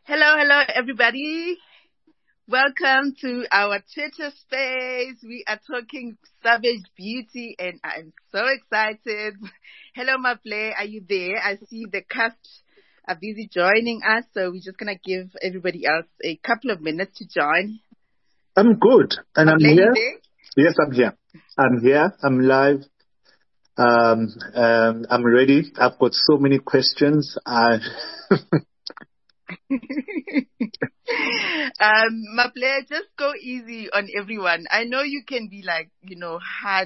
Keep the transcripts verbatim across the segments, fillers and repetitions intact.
Hello, hello, everybody. Welcome to our Twitter space. We are talking Savage Beauty, and I'm so excited. Hello, Maple. Are you there? I see the cast are busy joining us, so we're just going to give everybody else a couple of minutes to join. I'm good, and Maple, I'm here. you there? Yes, I'm here. I'm here. I'm live. Um, um, I'm ready. I've got so many questions. I um, Maple, just go easy on everyone. I know you can be like, you know, hard.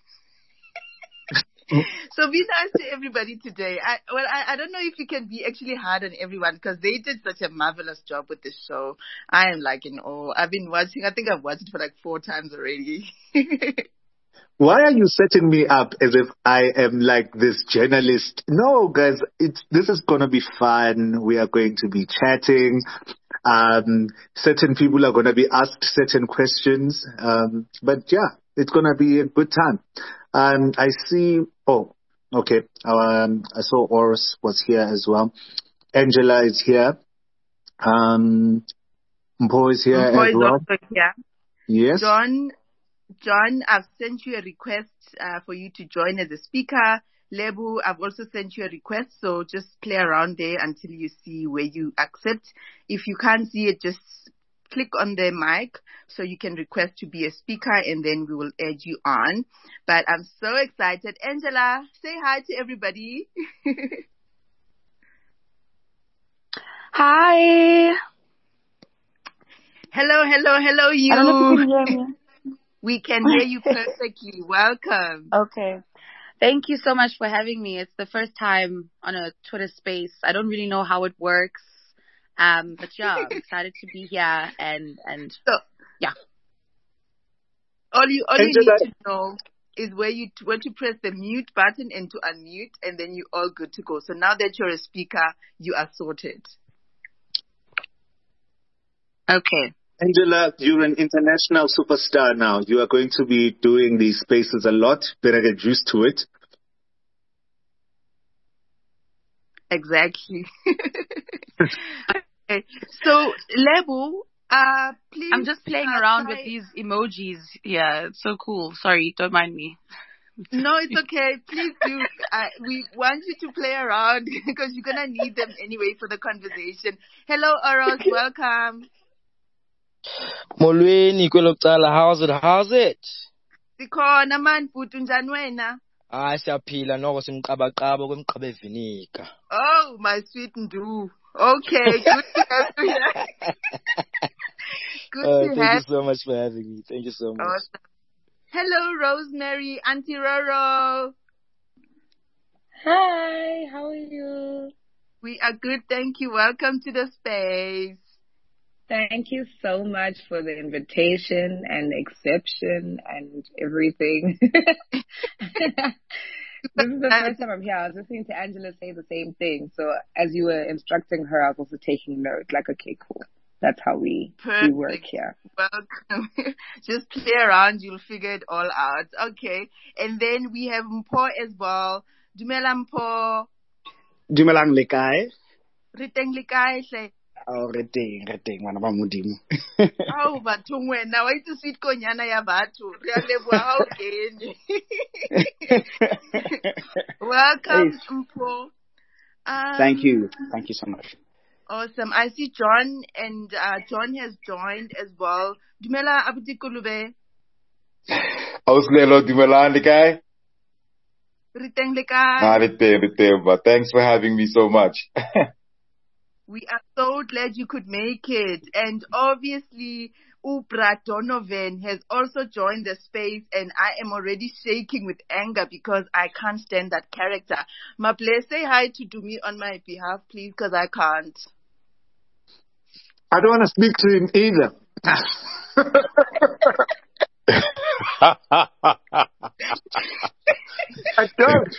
So be nice to everybody today. I, well, I, I don't know if you can be actually hard on everyone because they did such a marvelous job with this show. I am like in awe. I've been watching, I think I've watched it for like four times already. Why are you setting me up as if I am like this journalist? No, guys, it's this is gonna be fun. We are going to be chatting. Um, certain people are gonna be asked certain questions. Um, but yeah, it's gonna be a good time. Um, I see. Oh, okay. Um, I saw Oris was here as well. Angela is here. Um, Mpo is here Mpo as is well. also here. Yes. John, John, I've sent you a request uh, for you to join as a speaker. Lebu, I've also sent you a request, so just play around there until you see where you accept. If you can't see it, just click on the mic so you can request to be a speaker, and then we will add you on. But I'm so excited. Angela, say hi to everybody. Hi. Hello, hello, hello, you. I don't know if you can hear me. We can hear you perfectly. Welcome. Okay. Thank you so much for having me. It's the first time on a Twitter space. I don't really know how it works. Um, but yeah, I'm excited to be here and, and so, yeah. All you, all you Angela, need to know is where you, where to press the mute button and to unmute, and then you're all good to go. So now that you're a speaker, you are sorted. Okay. Angela, you're an international superstar now. You are going to be doing these spaces a lot. Better get used to it. Exactly. Okay. So, Lebu, uh, please. I'm just playing uh, around try... with these emojis. Yeah, it's so cool. Sorry, don't mind me. No, it's okay. Please do. Uh, we want you to play around because you're going to need them anyway for the conversation. Hello, Oros. Welcome. Molweni kwelocala, how's it? How's it? Sikhona man futhi unjani wena? Hayi siyaphila noko simqabaqaba kwemqaba evinika. Oh, my sweet Ndu. Okay, good to have you here. Good uh, to thank have you so much for having me. Thank you so much. Awesome. Hello, Rosemary, Auntie Roro. Hi, how are you? We are good, thank you. Welcome to the space. Thank you so much for the invitation and the exception and everything. This is the first time I'm here. I was listening to Angela say the same thing. So as you were instructing her, I was also taking note. Like, okay, cool. That's how we, we work here. Welcome. Just play around. You'll figure it all out. Okay. And then we have Mpo as well. Dumela Mpo. Dumelang le kae? Re teng le kae hle? Oh, re teng, re teng, bana ba modimo. Oh, bathong wena, wa itse sweet konyana ya batho. Re a leboha ha o kene. Welcome, Hey. Mpo. Um, Thank you. Thank you so much. Awesome. I see John, and uh, John has joined as well. Dumela abuti Kulube. Auslelo dumelang le kae? Re teng le kae? Ah, re teng, re teng, but thanks for having me so much. We are so glad you could make it. And obviously, Ubra Donovan has also joined the space, and I am already shaking with anger because I can't stand that character. Maple, say hi to Dumi on my behalf, please, because I can't. I don't want to speak to him either. I don't.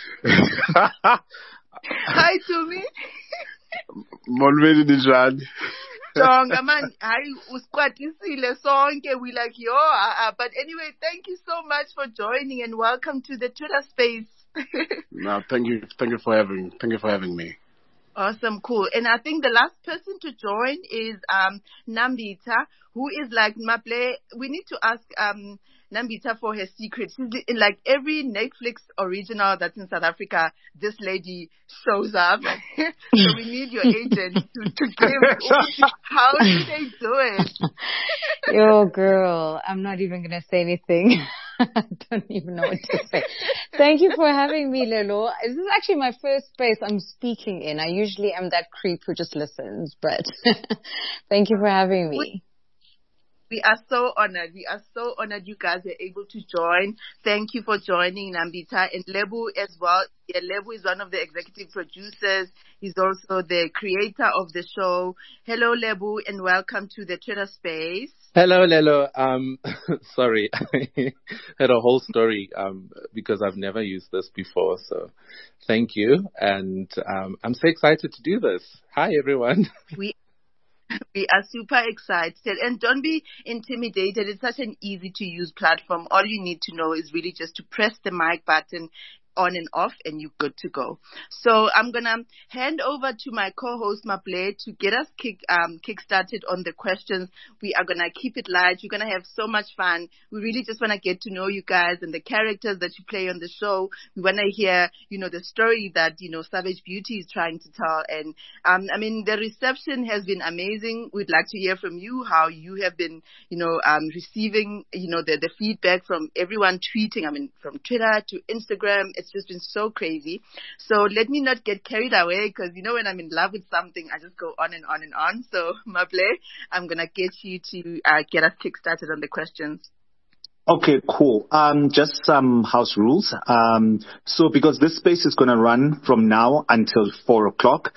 Hi, Dumi. Molweni njani? Jonga man, hayi usikwatisile sonke. We like yo, uh, uh, but anyway, thank you so much for joining and welcome to the Twitter space. No, thank you, thank you for having, thank you for having me. Awesome, cool. And I think the last person to join is um Nambita, who is like Maple. We need to ask um Nambita for her secret. She's in like every Netflix original that's in South Africa. This lady shows up. So we need your agent to, to give. How do they do it? Yo, girl, I'm not even gonna say anything. I don't even know what to say. Thank you for having me, Lelo. This is actually my first space I'm speaking in. I usually am that creep who just listens, but thank you for having me. We are so honored. We are so honored you guys are able to join. Thank you for joining, Nambita. And Lebu as well. Yeah, Lebu is one of the executive producers. He's also the creator of the show. Hello, Lebu, and welcome to the Twitter space. Hello, Lelo. Um, sorry, I had a whole story um, because I've never used this before. So thank you. And um, I'm so excited to do this. Hi, everyone. We We are super excited, and don't be intimidated. It's such an easy to use platform. All you need to know is really just to press the mic button on and off, and you're good to go. So I'm gonna hand over to my co-host Maple to get us kick um kick-started on the questions. We are gonna keep it light. You're gonna have so much fun. We really just wanna get to know you guys and the characters that you play on the show. We wanna hear, you know, the story that, you know, Savage Beauty is trying to tell. And um I mean, the reception has been amazing. We'd like to hear from you how you have been, you know, um receiving, you know, the the feedback from everyone tweeting. I mean, from Twitter to Instagram. It's just been so crazy. So let me not get carried away, because, you know, when I'm in love with something, I just go on and on and on. So, Maple, I'm going to get you to uh, get us kick-started on the questions. Okay, cool. Um, just some house rules. Um, so because this space is going to run from now until four o'clock,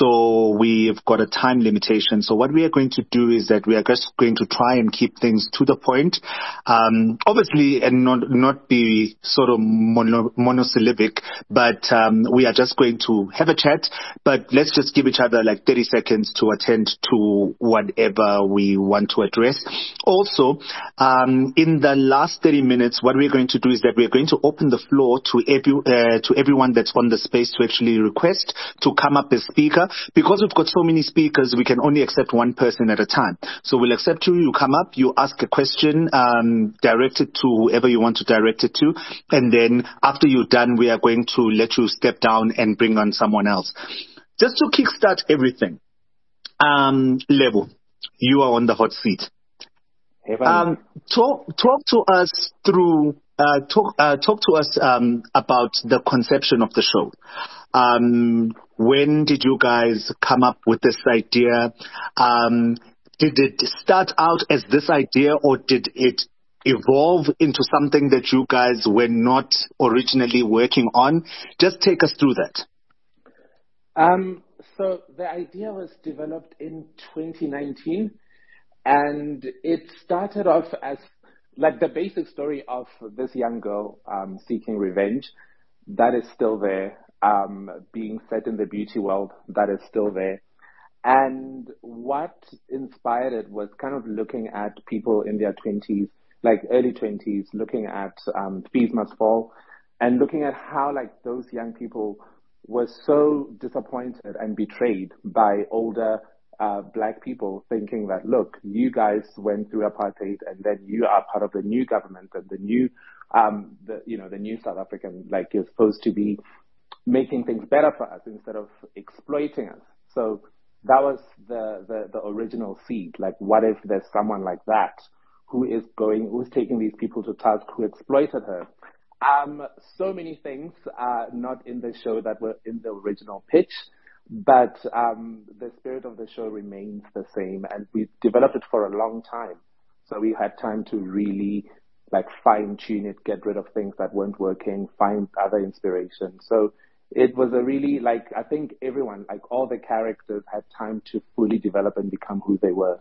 so we've got a time limitation. So what we are going to do is that we are just going to try and keep things to the point. Um, obviously, and not, not be sort of mono, monosyllabic, but, um, we are just going to have a chat, but let's just give each other like thirty seconds to attend to whatever we want to address. Also, um, in the last last thirty minutes, what we're going to do is that we're going to open the floor to every, uh, to everyone that's on the space to actually request to come up as speaker. Because we've got so many speakers, we can only accept one person at a time. So we'll accept you, you come up, you ask a question, um, direct it to whoever you want to direct it to. And then after you're done, we are going to let you step down and bring on someone else. Just to kickstart everything, um, Lebo, you are on the hot seat. Um, talk talk to us through uh, talk uh, talk to us um, about the conception of the show. Um, when did you guys come up with this idea? Um, did it start out as this idea, or did it evolve into something that you guys were not originally working on? Just take us through that. Um, so the idea was developed in twenty nineteen. And it started off as like the basic story of this young girl um, seeking revenge. That is still there. Um, being set in the beauty world, that is still there. And what inspired it was kind of looking at people in their twenties, like early twenties, looking at um, Fees Must Fall, and looking at how like those young people were so disappointed and betrayed by older Uh, black people, thinking that, look, you guys went through apartheid, and then you are part of the new government, and the new, um, the you know, the new South African, like, is supposed to be making things better for us instead of exploiting us. So that was the the, the original seed. Like, what if there's someone like that who is going, who's taking these people to task, who exploited her? Um, so many things are not in the show that were in the original pitch. But um, the spirit of the show remains the same, and we developed it for a long time. So we had time to really like fine tune it, get rid of things that weren't working, find other inspiration. So it was a really like, I think everyone, like all the characters had time to fully develop and become who they were.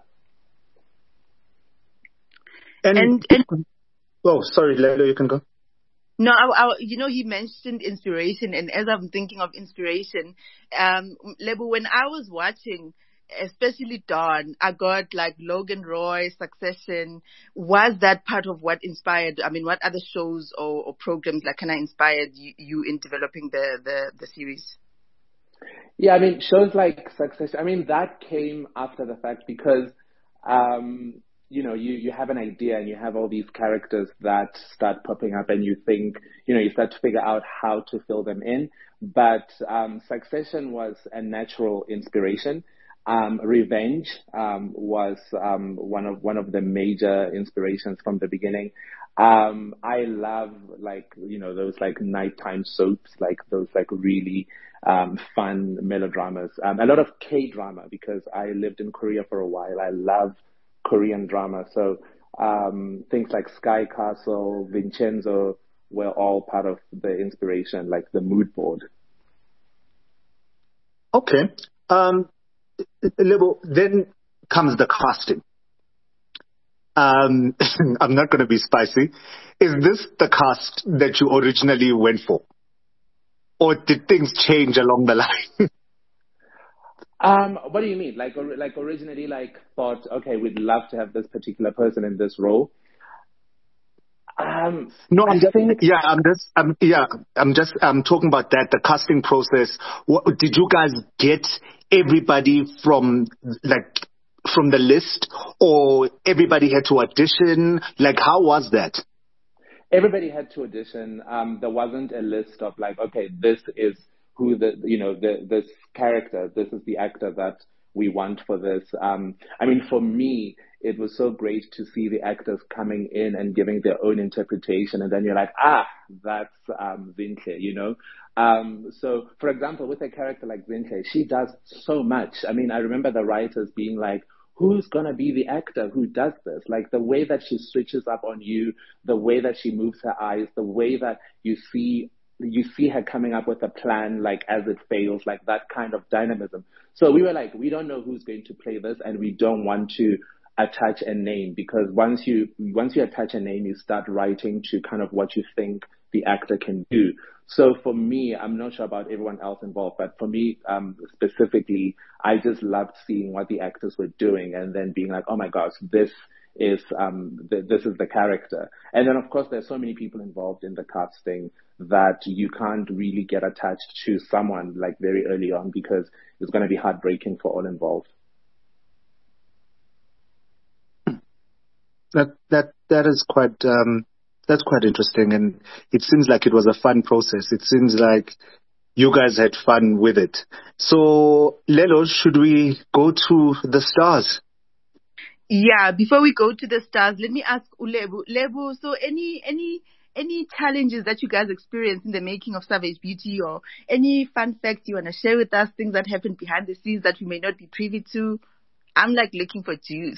And, and, and oh, sorry, Lelo, you can go. No, I, I, you know, he mentioned inspiration, and as I'm thinking of inspiration, um, Lebo, when I was watching, especially Dawn, I got like Logan Roy, Succession. Was that part of what inspired? I mean, what other shows or, or programs like kind of inspired you, you in developing the, the, the series? Yeah, I mean, shows like Succession, I mean, that came after the fact because, um, you know, you, you have an idea and you have all these characters that start popping up and you think, you know, you start to figure out how to fill them in. But um, Succession was a natural inspiration. Um, Revenge um, was um, one of one of the major inspirations from the beginning. Um, I love like you know those like nighttime soaps, like those like really um, fun melodramas. Um, a lot of K drama because I lived in Korea for a while. I love Korean drama, so um, things like Sky Castle, Vincenzo were all part of the inspiration, like the mood board. Okay. Um, Lebo, then comes the casting. Um, I'm not going to be spicy. Is this the cast that you originally went for? Or did things change along the line? um, what do you mean? Like, or, like originally, like thought, okay, we'd love to have this particular person in this role. Um, no, I'm I just, think, yeah, I'm just, I'm, yeah, I'm just, I'm talking about that, the casting process. What, did you guys get everybody from, like, from the list, or everybody had to audition? Like, how was that? Everybody had to audition. Um, there wasn't a list of like, okay, this is who the, you know, the, this character, this is the actor that we want for this. Um, I mean, for me, it was so great to see the actors coming in and giving their own interpretation. And then you're like, ah, that's um, Zinhle, you know? Um, so, for example, with a character like Zinhle, she does so much. I mean, I remember the writers being like, who's going to be the actor who does this? Like the way that she switches up on you, the way that she moves her eyes, the way that you see you see her coming up with a plan, like as it fails, like that kind of dynamism. So we were like, we don't know who's going to play this, and we don't want to attach a name, because once you once you attach a name, you start writing to kind of what you think the actor can do. So for me, I'm not sure about everyone else involved, but for me um, specifically, I just loved seeing what the actors were doing and then being like, oh my gosh, this is um, th- this is the character. And then of course there's so many people involved in the casting that you can't really get attached to someone like very early on, because it's going to be heartbreaking for all involved. That that that is quite um, that's quite interesting, and it seems like it was a fun process. It seems like you guys had fun with it. So, Lelo, should we go to the stars? Yeah, before we go to the stars, let me ask uLebo. Lebo, so any any any challenges that you guys experienced in the making of Savage Beauty, or any fun facts you want to share with us, things that happened behind the scenes that we may not be privy to? I'm like looking for juice.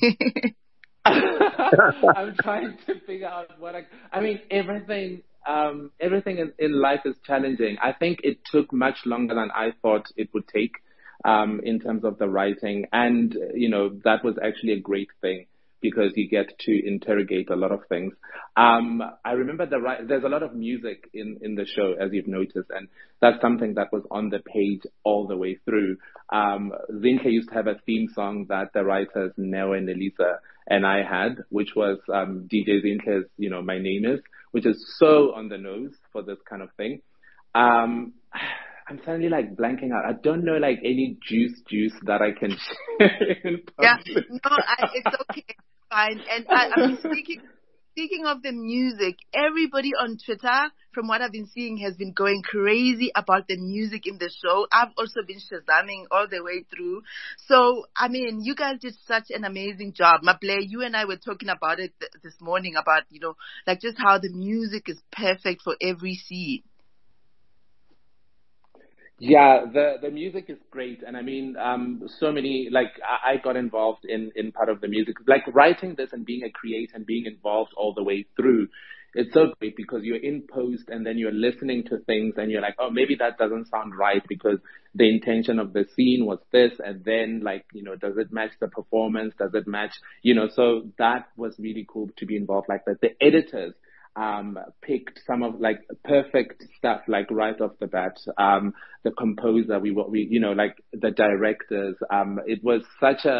I'm trying to figure out what I, I mean, everything, um, everything in, in life is challenging. I think it took much longer than I thought it would take, um, in terms of the writing. And, you know, that was actually a great thing, because you get to interrogate a lot of things. Um, I remember the there's a lot of music in, in the show, as you've noticed, and that's something that was on the page all the way through. Um, Zinhle used to have a theme song that the writers Neo and Elisa and I had, which was um, D J Zinhle's, you know, My Name Is, which is so on the nose for this kind of thing. Um, I'm suddenly like blanking out. I don't know like any juice juice that I can share in public. Yeah, no, I, it's okay, it's fine. And I, I mean, speaking speaking of the music, everybody on Twitter, from what I've been seeing, has been going crazy about the music in the show. I've also been shazamming all the way through. So, I mean, you guys did such an amazing job. Maple, you and I were talking about it th- this morning about, you know, like just how the music is perfect for every scene. Yeah, the, the music is great. And I mean, um, so many, like, I, I got involved in, in part of the music. Like, writing this and being a creator and being involved all the way through, it's so great because you're in post and then you're listening to things and you're like, oh, maybe that doesn't sound right because the intention of the scene was this. And then, like, you know, does it match the performance? Does it match, you know, so that was really cool to be involved like that. The editors, Um, picked some of like perfect stuff, like right off the bat. Um, the composer, we, we, you know, like the directors. Um, it was such a,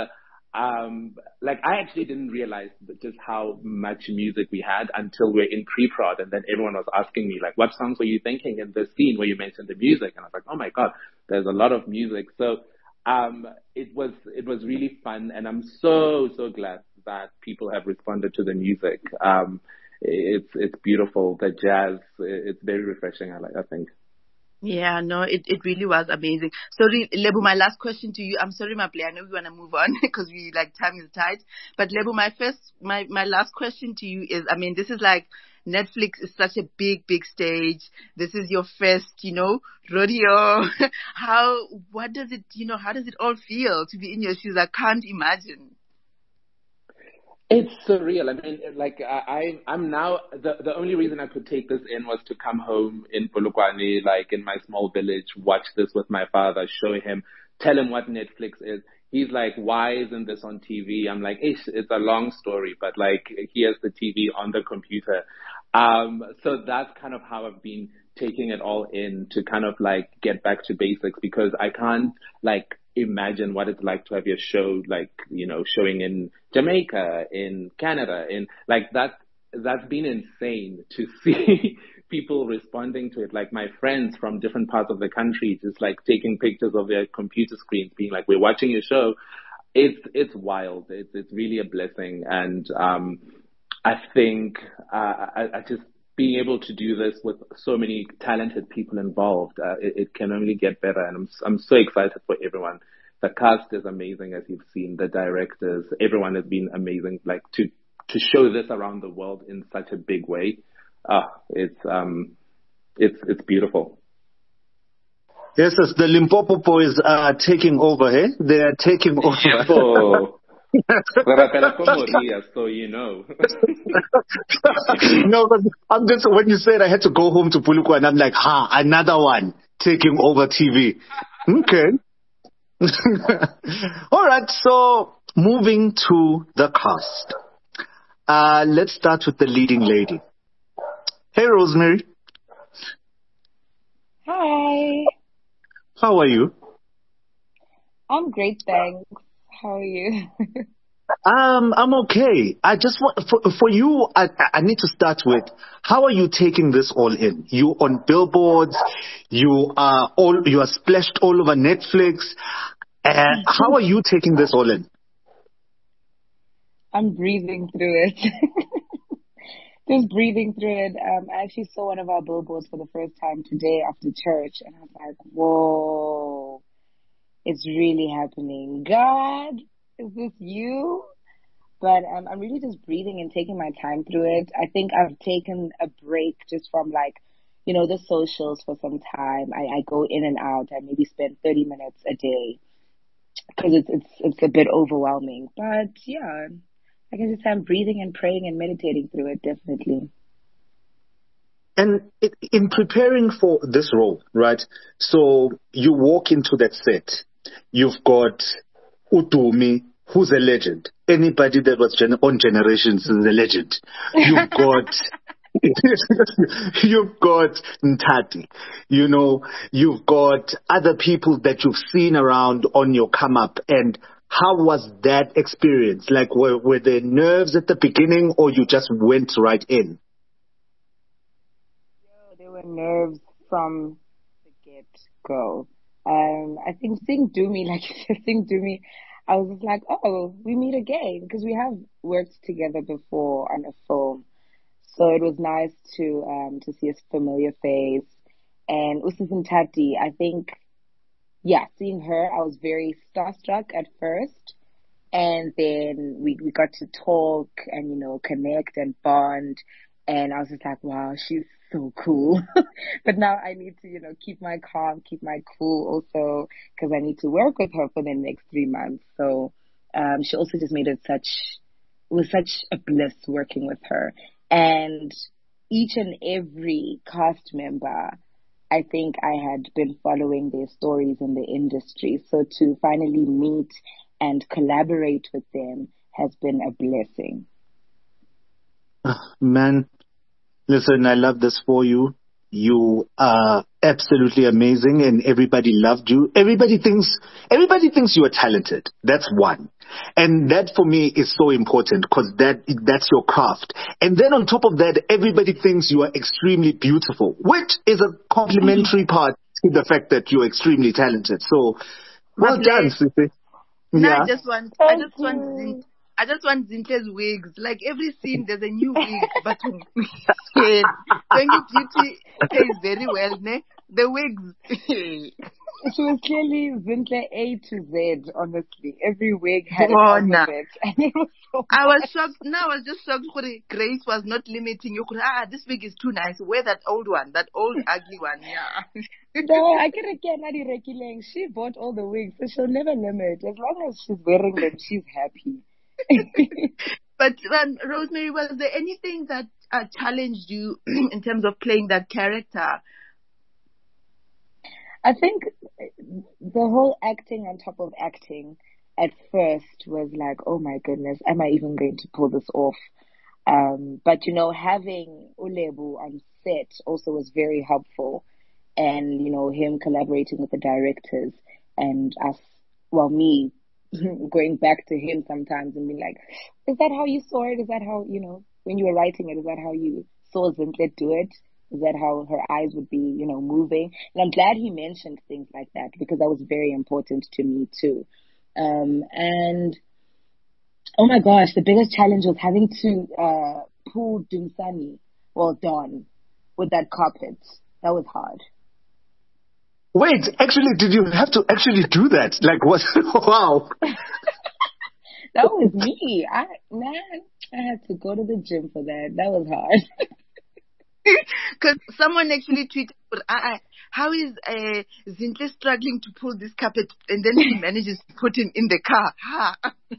um, like I actually didn't realize that just how much music we had until we we're in pre-prod, and then everyone was asking me like, what songs were you thinking in this scene where you mentioned the music? And I was like, oh my God, there's a lot of music. So um, it was it was really fun, and I'm so so glad that people have responded to the music. Um, it's it's beautiful, the jazz. It's very refreshing. I like. I think. Yeah, no, it, it really was amazing. Sorry, Lebo, my last question to you. I'm sorry, my play. I know we want to move on because we like time is tight. But Lebo, my first, my, my last question to you is, I mean, this is like Netflix is such a big, big stage. This is your first, you know, rodeo. How, what does it, you know, how does it all feel to be in your shoes? I can't imagine. It's surreal. I mean, like I, I'm now the the only reason I could take this in was to come home in Polokwane, like in my small village, watch this with my father, show him, tell him what Netflix is. He's like, why isn't this on T V? I'm like, it's, it's a long story, but like here's the T V on the computer. Um, so that's kind of how I've been taking it all in to kind of like get back to basics, because I can't like imagine what it's like to have your show, like, you know, showing in Jamaica, in Canada, in like that, that's been insane to see people responding to it. Like my friends from different parts of the country, just like taking pictures of their computer screens, being like, we're watching your show. It's, it's wild. It's, it's really a blessing. And, um, I think, uh, I, I just, being able to do this with so many talented people involved, uh, it, it can only get better. And I'm, I'm so excited for everyone. The cast is amazing, as you've seen. The directors, everyone has been amazing. Like to, to show this around the world in such a big way. Uh, it's, um, it's, it's beautiful. Yes, as the Limpopo boys are taking over, hey? They are taking over. Oh. So you know. No, but I'm just, when you said I had to go home to Polokwane, and I'm like, ha, another one taking over T V. Okay. All right, so moving to the cast. Uh, let's start with the leading lady. Hey, Rosemary. Hi. How are you? I'm great, thanks. How are you? um, I'm okay. I just want, for, for you, I, I need to start with, how are you taking this all in? You on billboards, you are all, you are splashed all over Netflix. Uh, how are you taking this all in? I'm breathing through it. Just breathing through it. Um, I actually saw one of our billboards for the first time today after church, and I was like, whoa. It's really happening. God, is this you? But um, I'm really just breathing and taking my time through it. I think I've taken a break just from like, you know, the socials for some time. I, I go in and out. I maybe spend thirty minutes a day because it's, it's, it's a bit overwhelming. But yeah, I can just say I'm breathing and praying and meditating through it, definitely. And it, in preparing for this role, right? So you walk into that set. You've got Utumi, who's a legend. Anybody that was gen- on Generations is a legend. You've got, you've got Ntati. You know, you've got other people that you've seen around on your come up. And how was that experience? Like, were, were there nerves at the beginning, or you just went right in? Yeah, there were nerves from the get-go. Um, I think Sing Dumi, like you said, Sing Dumi, I was just like, oh, we meet again, because we have worked together before on a film. So it was nice to um to see a familiar face. And Usis Ntati, I think, yeah, seeing her, I was very starstruck at first. And then we, we got to talk and, you know, connect and bond. And I was just like, wow, she's so cool. But now I need to, you know, keep my calm, keep my cool also, because I need to work with her for the next three months. So um, she also just made it such, it was such a bliss working with her. And each and every cast member, I think I had been following their stories in the industry. So to finally meet and collaborate with them has been a blessing. Oh, man, listen, I love this for you. You are absolutely amazing, and everybody loved you. Everybody thinks everybody thinks you are talented. That's one, and that for me is so important because that that's your craft. And then on top of that, everybody thinks you are extremely beautiful, which is a complimentary part to the fact that you're extremely talented. So, well My done, play- Sissy. No, Yeah. I just want, I Thank just want, you. Zin- I just want Zintle's wigs. Like every scene, there's a new wig, but yes, Twenty Beauty pays very well, ne? The wigs. She was clearly Zintle A to Z, honestly. Every wig had Oh, an nah. alphabet. And it was so I was much. shocked. No, I was just shocked. Kore Grace was not limiting you. Kore, Ah, this wig is too nice. Wear that old one, that old ugly one. Yeah. No, I can again not irregular. She bought all the wigs, so she'll never limit. As long as she's wearing them, she's happy. But um, Rosemary, was there anything that uh, challenged you in terms of playing that character? I think the whole acting on top of acting at first was like, oh my goodness, am I even going to pull this off? Um, but you know, having Ulebu on set also was very helpful. And, you know, him collaborating with the directors and us, well, me going back to him sometimes and being like, is that how you saw it? Is that how, you know, when you were writing it, is that how you saw Zintle do it? Is that how her eyes would be, you know, moving? And I'm glad he mentioned things like that because that was very important to me too. Um, and, oh my gosh, the biggest challenge was having to uh, pull Dunsani, well, Dawn, with that carpet. That was hard. Wait, actually, did you have to actually do that? Like, what? Wow. That was me. I man, I had to go to the gym for that. That was hard. Because someone actually tweeted, uh, how is uh, Zintle struggling to pull this carpet, and then he manages to put him in the car. Ha.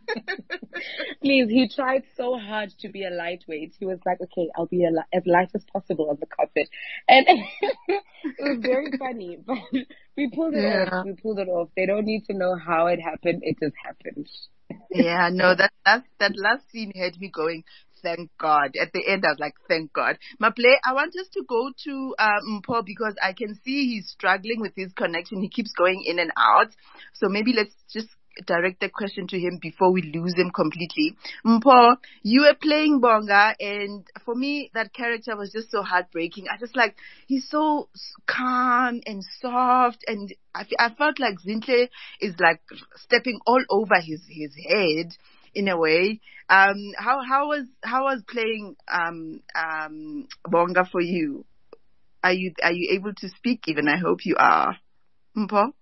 Please, he tried so hard to be a lightweight. He was like, okay, I'll be a li- as light as possible on the carpet. And it was very funny, but we pulled it Yeah. off. We pulled it off. They don't need to know how it happened. It just happened. Yeah, no, that that that last scene had me going, thank God. At the end, I was like, thank God. Maple, I want us to go to um, Mpho because I can see he's struggling with his connection. He keeps going in and out. So maybe let's just direct the question to him before we lose him completely. Mpho, you were playing Bonga, and for me, that character was just so heartbreaking. I just like, he's so calm and soft, and I, I felt like Zintle is like stepping all over his, his head in a way. Um, how, how was, how was playing, um, um, Bonga for you? Are you, are you able to speak even? I hope you are. Mpho?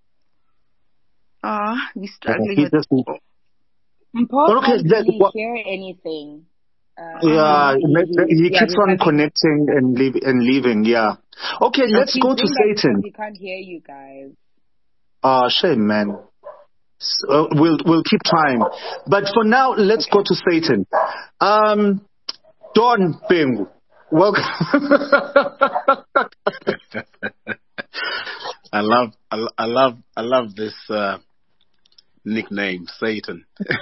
Ah, uh, we're struggling He with just- Mpho Okay, can't that- really what- hear anything. Uh, Yeah, he, he, he yeah, keeps we're on having- connecting and, leave, and leaving, yeah. Okay, let's Please go to bring that Satan. because he can't hear you guys. Ah, shame, man. S- uh, we'll we'll keep trying, but for now, let's go to Satan. Um, Dawn Pengu, welcome. I love, I, lo- I love, I love this uh, nickname, Satan.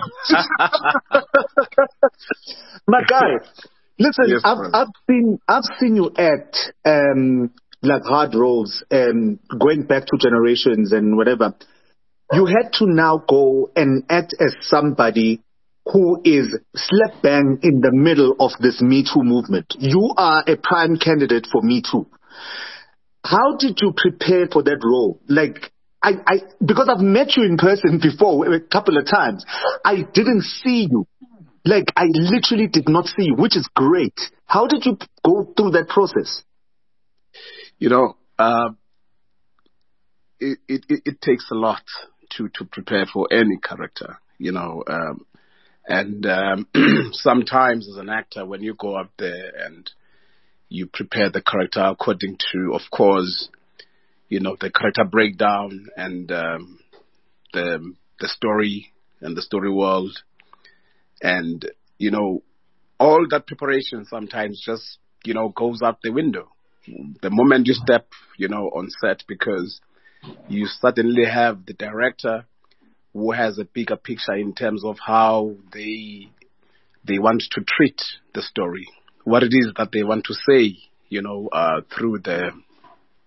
My guy, listen, Yes, I've brother. I've seen I've seen you act um like hard roles, um going back to generations and whatever. You had to now go and act as somebody who is slap bang in the middle of this Me Too movement. You are a prime candidate for Me Too. How did you prepare for that role? Like, I, I, because I've met you in person before a couple of times, I didn't see you. Like, I literally did not see you, which is great. How did you go through that process? You know, uh, it, it, it, it takes a lot to, to prepare for any character, you know, um, and um, sometimes as an actor, when you go up there and you prepare the character according to, of course, you know, the character breakdown and um, the the story and the story world, and you know, all that preparation sometimes just, you know, goes out the window the moment you step, you know, on set, because you suddenly have the director who has a bigger picture in terms of how they they want to treat the story, what it is that they want to say, you know, uh, through the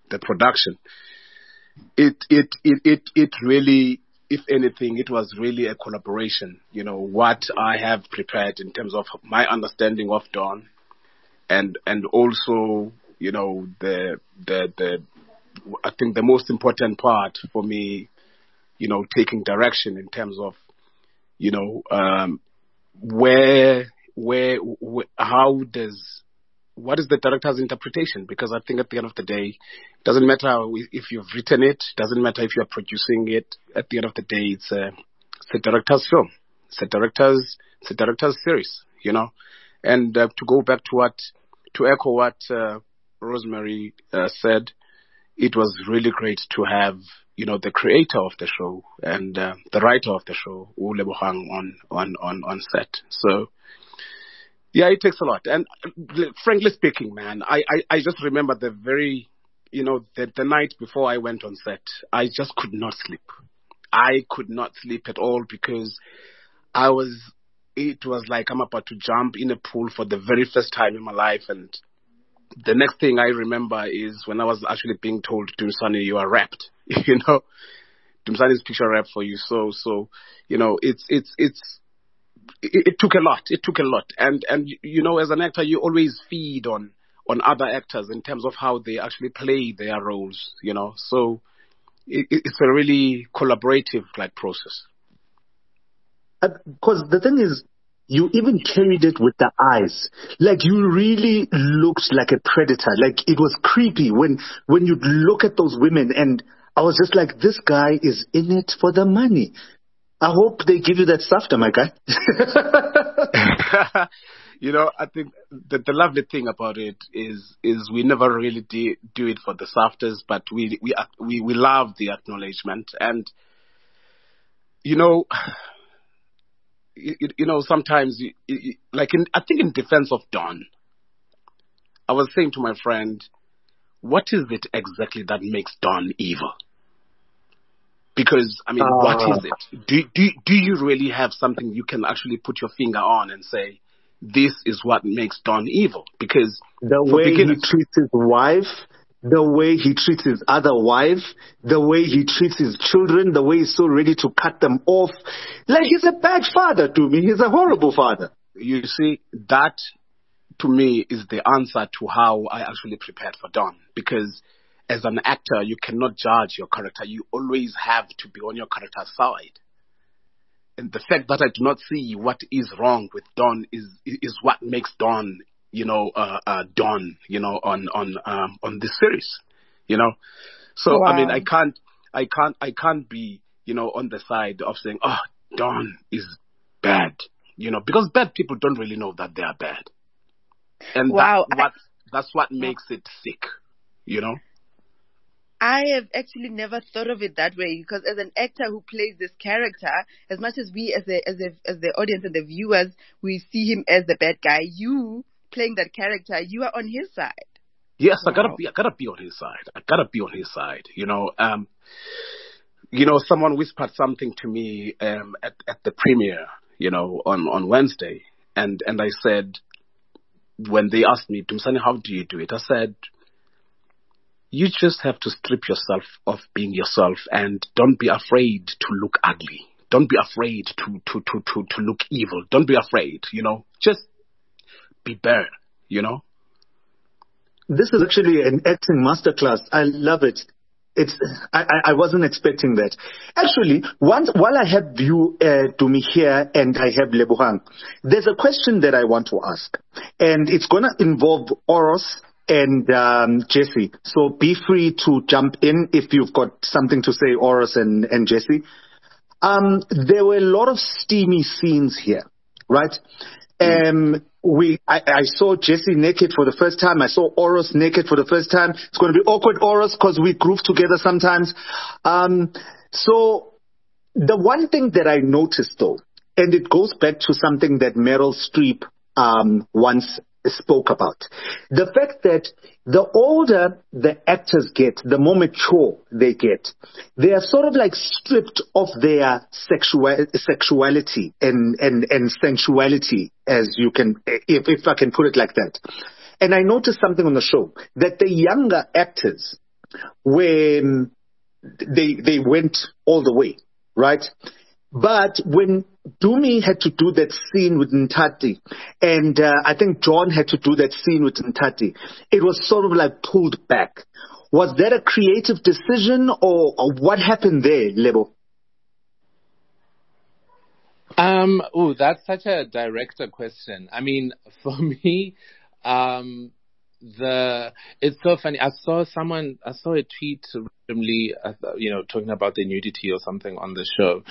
the production. It, it, it, it, it really, if anything, it was really a collaboration. You know, what I have prepared in terms of my understanding of Dawn, and, and also, you know, the, the, the, I think the most important part for me, you know, taking direction in terms of, you know, um, where, where, where, how does, what is the director's interpretation? Because I think at the end of the day, it doesn't matter if you've written it, doesn't matter if you're producing it. At the end of the day, it's a, it's a director's film. It's a director's, it's a director's series, you know. And uh, to go back to what, to echo what uh, Rosemary uh, said, it was really great to have, you know, the creator of the show and uh, the writer of the show, U Lebogang, on, on, on, on set. So, yeah, it takes a lot. And uh, frankly speaking, man, I, I, I just remember the very, you know, the, the night before I went on set, I just could not sleep. I could not sleep at all because I was, it was like I'm about to jump in a pool for the very first time in my life. And the next thing I remember is when I was actually being told, Dumisani, you are wrapped. You know, Dumisani is picture wrapped for you. So, so, you know, it's, it's, it's, it, it took a lot. It took a lot. And, and, you know, as an actor, you always feed on, on other actors in terms of how they actually play their roles, you know. So it, it's a really collaborative, like, process. Because uh, the thing is, you even carried it with the eyes. Like, you really looked like a predator. Like, it was creepy when, when you'd look at those women, and I was just like, this guy is in it for the money. I hope they give you that softer, my guy. You know, I think the, the lovely thing about it is, is we never really do, do it for the softers, but we, we, we, we love the acknowledgement. And, you know, You, you know, sometimes, you, you, like, in, I think in defense of Dawn, I was saying to my friend, what is it exactly that makes Dawn evil? Because, I mean, uh, what is it? Do, do, do you really have something you can actually put your finger on and say, this is what makes Dawn evil? Because the way he treats his wife, the way he treats his other wife, the way he treats his children, the way he's so ready to cut them off. Like, he's a bad father to me. He's a horrible father. You see, that to me is the answer to how I actually prepared for Dawn. Because as an actor, you cannot judge your character. You always have to be on your character's side. And the fact that I do not see what is wrong with Dawn is is what makes Dawn, you know, uh, uh, Dawn, you know, on, on, um, on this series, you know. So, wow. I mean, I can't, I can't, I can't be, you know, on the side of saying, oh, Dawn is bad, you know, because bad people don't really know that they are bad. And wow. that's what, that's what makes it sick, you know. I have actually never thought of it that way, because as an actor who plays this character, as much as we as the, as the, as the audience and the viewers, we see him as the bad guy, you playing that character, you are on his side. Yes, wow. I gotta be, I gotta be on his side. I gotta be on his side. You know, um, you know, someone whispered something to me um, at at the premiere, you know, on, on Wednesday, and and I said, when they asked me, Dumisani, how do you do it? I said, you just have to strip yourself of being yourself, and don't be afraid to look ugly. Don't be afraid to to to to, to look evil. Don't be afraid. You know, just be bare, you know. This is actually an acting masterclass. I love it. It's I, I wasn't expecting that. Actually, once while I have you uh, to me here and I have Lebogang, there's a question that I want to ask, and it's gonna involve Oros and um, Jesse. So be free to jump in if you've got something to say, Oros and and Jesse. Um, there were a lot of steamy scenes here, right? Um, we, I, I saw Jesse naked for the first time. I saw Oros naked for the first time. It's going to be awkward, Oros, because we groove together sometimes. Um, so the one thing that I noticed, though, and it goes back to something that Meryl Streep um, once spoke about, the fact that the older the actors get, the more mature they get, they are sort of like stripped of their sexual, sexuality and, and, and sensuality, as you can, if, if I can put it like that. And I noticed something on the show, that the younger actors when they they went all the way, right? But when Dumi had to do that scene with Ntati, and uh, I think John had to do that scene with Ntati, it was sort of like pulled back. Was that a creative decision, or, or what happened there, Lebo? Um, oh, that's such a director question. I mean, for me, um, the it's so funny. I saw someone, I saw a tweet randomly, uh, you know, talking about the nudity or something on the show.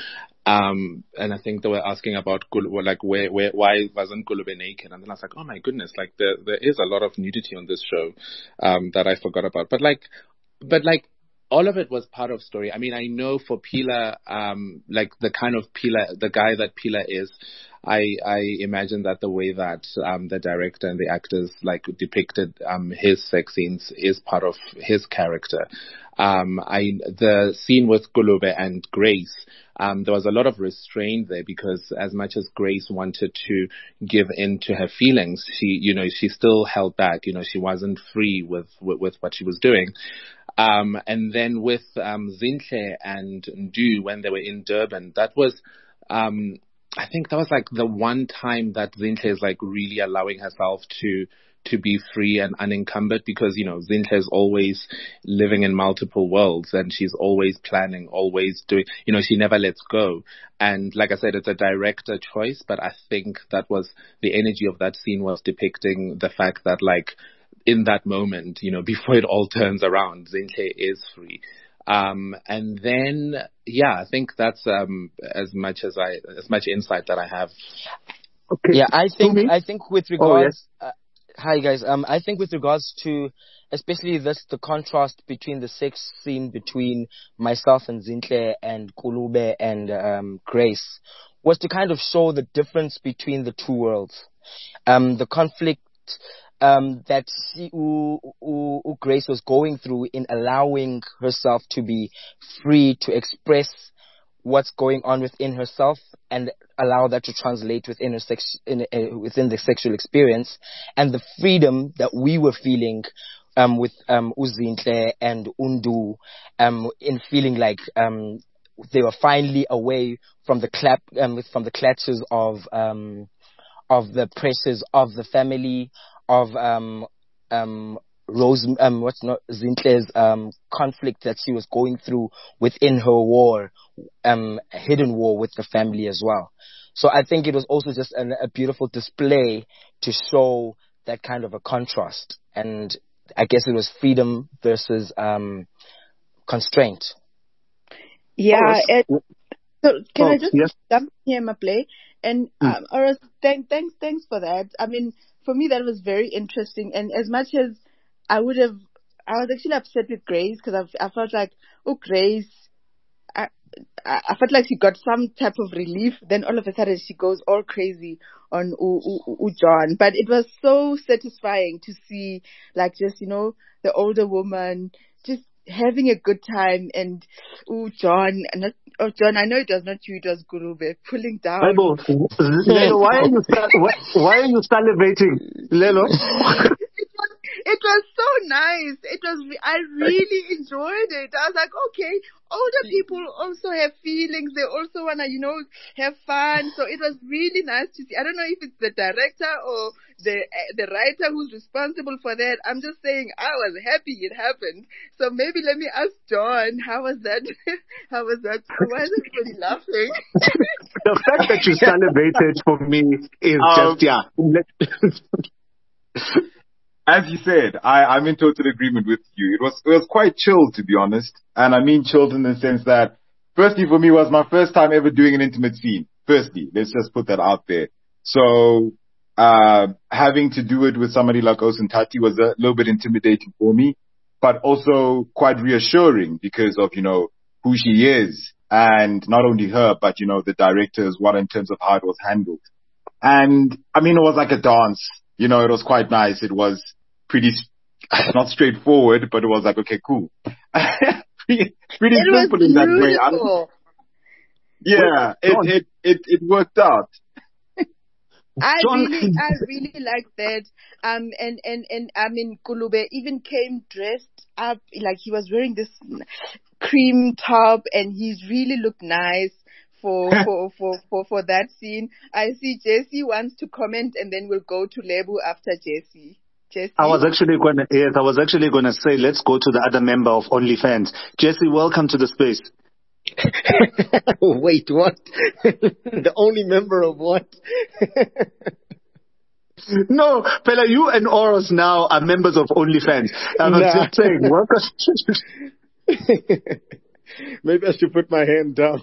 Um, and I think they were asking about Gulu, like where, where, why wasn't Gulube naked? And then I was like, oh my goodness, like there, there is a lot of nudity on this show, um, that I forgot about. But like, but like, all of it was part of story. I mean, I know for Pila, um, like the kind of Pila, the guy that Pila is, I, I imagine that the way that, um, the director and the actors like depicted, um, his sex scenes is part of his character. Um, I, the scene with Gulube and Grace, um, there was a lot of restraint there because as much as Grace wanted to give in to her feelings, she, you know, she still held back. You know, she wasn't free with, with, with what she was doing. Um, and then with, um, Zinhle and Ndu, when they were in Durban, that was, um, I think that was like the one time that Zinhle is like really allowing herself to, to be free and unencumbered because, you know, Zinhle is always living in multiple worlds and she's always planning, always doing, you know, she never lets go. And like I said, it's a director choice, but I think that was the energy of that scene was depicting the fact that like, in that moment, you know, before it all turns around, Zinhle is free. Um, and then, yeah, I think that's, um, as much as I, as much insight that I have. Okay. Yeah, I think, I think with regards, oh, yes. uh, hi guys, um, I think with regards to, especially this, the contrast between the sex scene between myself and Zinhle and Gulube and, um, Grace was to kind of show the difference between the two worlds. Um, the conflict, Um, that she, U, U, U Grace was going through in allowing herself to be free to express what's going on within herself and allow that to translate within her sex, in, uh, within the sexual experience, and the freedom that we were feeling um, with um, Uzinhle and Undu um, in feeling like um, they were finally away from the clap um, from the clutches of um, of the pressures of the family. Of um um Rose um what's not Zinhle's um conflict that she was going through within her war, um hidden war with the family as well. So I think it was also just an, a beautiful display to show that kind of a contrast, and I guess it was freedom versus um constraint. Yeah. It, so can oh, I just yes. jump here, my play? And um, or else, thank, thanks, thanks for that. I mean. For me, that was very interesting. And as much as I would have, I was actually upset with Grace because I, I felt like, oh, Grace, I, I felt like she got some type of relief. Then all of a sudden she goes all crazy on U, U, U John. But it was so satisfying to see, like, just, you know, the older woman just having a good time, and oh John, not, oh John, I know it was not you, it was Gulube pulling down. Lelo, Lelo, why are you why, why are you salivating, Lelo? it was it was so nice. It was I really enjoyed it. I was like, okay, older people also have feelings. They also wanna, you know, have fun. So it was really nice to see. I don't know if it's the director or the the writer who's responsible for that. I'm just saying I was happy it happened. So maybe let me ask John, how was that? How was that? Why is everybody laughing? The fact that you salivated for me is um, just yeah. As you said, I, I'm in total agreement with you. It was it was quite chilled, to be honest, and I mean chilled in the sense that, firstly, for me, it was my first time ever doing an intimate scene. Firstly, let's just put that out there. So uh, having to do it with somebody like Osintati was a little bit intimidating for me, but also quite reassuring because of, you know, who she is, and not only her, but, you know, the director as well in terms of how it was handled. And I mean, it was like a dance. You know, it was quite nice. It was pretty, not straightforward, but it was like, okay, cool. pretty pretty it simple in that way. I, yeah, it, it, it, it worked out. I John, really, I really like that. Um, and, and, and, I mean, Kulube even came dressed up, like he was wearing this cream top and he's really looked nice for, for, for, for, for that scene. I see Jesse wants to comment and then we'll go to Lebu after Jesse. Jesse? I was actually going to, yes, I was actually going to say, let's go to the other member of OnlyFans. Jesse, welcome to the space. Wait, what? The only member of what? No, Pella, you and Oros now are members of OnlyFans. I was Nah. just saying, welcome. Maybe I should put my hand down.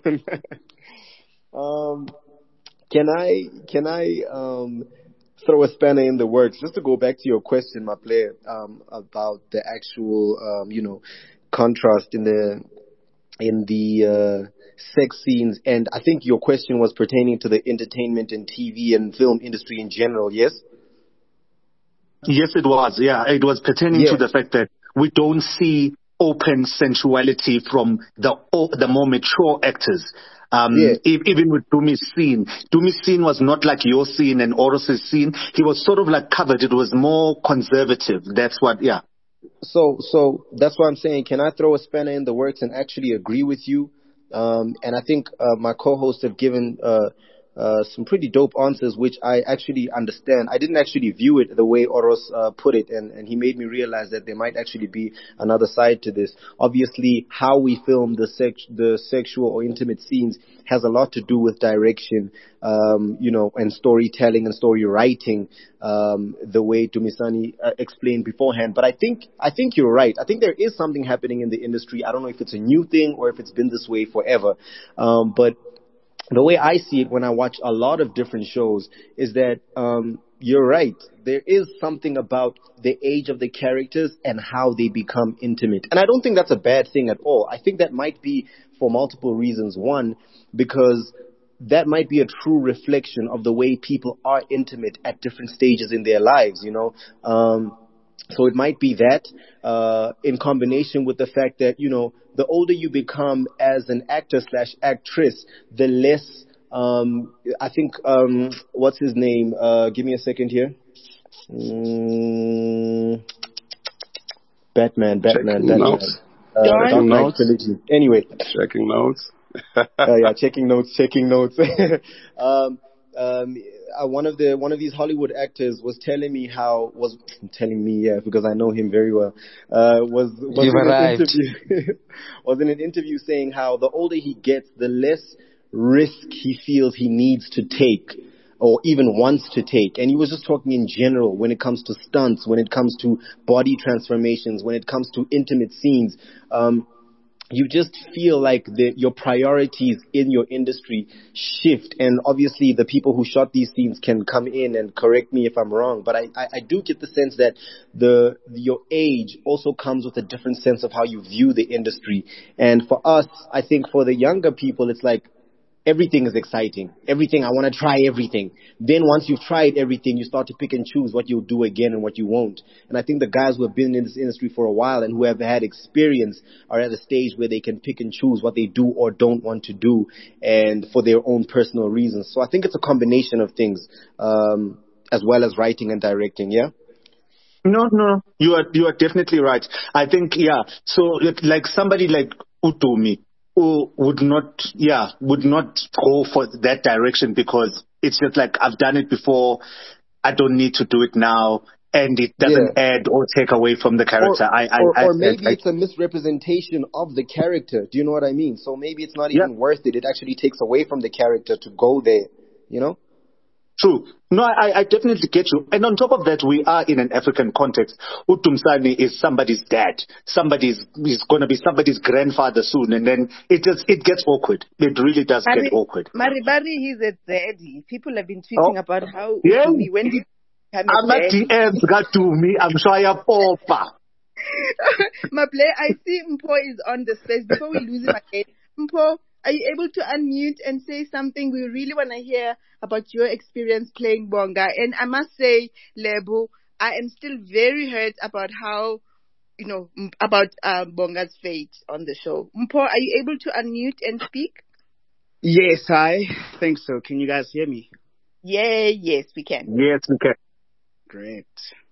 um, can I, can I, um, throw a spanner in the works? Just to go back to your question, my player, um, about the actual, um, you know, contrast in the, in the, uh, sex scenes. And I think your question was pertaining to the entertainment and T V and film industry in general, yes? Yes, it was. Yeah, it was pertaining Yeah. to the fact that we don't see open sensuality from the the more mature actors. Um, Yeah. e- even with Dumi's scene, Dumi's scene was not like your scene and Oros's scene. He was sort of like covered. It was more conservative. That's what, yeah. So, so that's what I'm saying. Can I throw a spanner in the works and actually agree with you? Um, and I think uh, my co-hosts have given uh, uh, some pretty dope answers, which I actually understand. I didn't actually view it the way Oros uh, put it, and, and he made me realize that there might actually be another side to this. Obviously, how we film the sex, the sexual or intimate scenes has a lot to do with direction, um, you know, and storytelling and story writing, um, the way Dumisani uh, explained beforehand. But I think, I think you're right. I think there is something happening in the industry. I don't know if it's a new thing or if it's been this way forever. Um, but the way I see it when I watch a lot of different shows is that, um, you're right. There is something about the age of the characters and how they become intimate. And I don't think that's a bad thing at all. I think that might be for multiple reasons. One, because that might be a true reflection of the way people are intimate at different stages in their lives, you know. Um, so it might be that, uh, in combination with the fact that, you know, the older you become as an actor slash actress, the less, um, I think, um, what's his name? Uh, give me a second here. Mm, Batman, Batman, Checking Batman. notes. Uh, Checking Dark Knight notes. Trilogy. Anyway. Checking notes. uh, yeah, checking notes, checking notes. um, um, uh, one of the one of these Hollywood actors was telling me how was telling me yeah because I know him very well. Uh, was was You've in arrived. an interview was in an interview saying how the older he gets, the less risk he feels he needs to take or even wants to take. And he was just talking in general when it comes to stunts, when it comes to body transformations, when it comes to intimate scenes. Um, you just feel like the, your priorities in your industry shift. And obviously the people who shot these scenes can come in and correct me if I'm wrong. But I, I, I do get the sense that the your age also comes with a different sense of how you view the industry. And for us, I think for the younger people, it's like, everything is exciting. Everything, I want to try everything. Then once you've tried everything, you start to pick and choose what you'll do again and what you won't. And I think the guys who have been in this industry for a while and who have had experience are at a stage where they can pick and choose what they do or don't want to do, and for their own personal reasons. So I think it's a combination of things, um, as well as writing and directing, yeah? No, no, you are you are definitely right. I think, yeah. So like, like somebody like Utumi, who would not, yeah, would not go for that direction because it's just like, I've done it before, I don't need to do it now, and it doesn't Yeah. add or take away from the character. Or, I, I, or, I, or maybe I, I, it's a misrepresentation of the character. Do you know what I mean? So maybe it's not Yeah. even worth it. It actually takes away from the character to go there, you know? True. No, I, I definitely get you. And on top of that, we are in an African context. Utumsani is somebody's dad. Somebody's is going to be somebody's grandfather soon, and then it just it gets awkward. It really does Mari, get awkward. Maribari, he's a daddy. People have been tweeting Oh. about how Yeah. Utumi, when did he become a I'm at daddy? D Ms got to me. I'm sure I have Opa. Maple, I see Mpo is on the space. Before we lose him again, Mpo, are you able to unmute and say something? We really want to hear about your experience playing Bonga. And I must say, Lebu, I am still very hurt about how, you know, m- about uh, Bonga's fate on the show. Mpo, are you able to unmute and speak? Yes, I think so. Can you guys hear me? Yeah, yes, we can. Yes, we can. Great.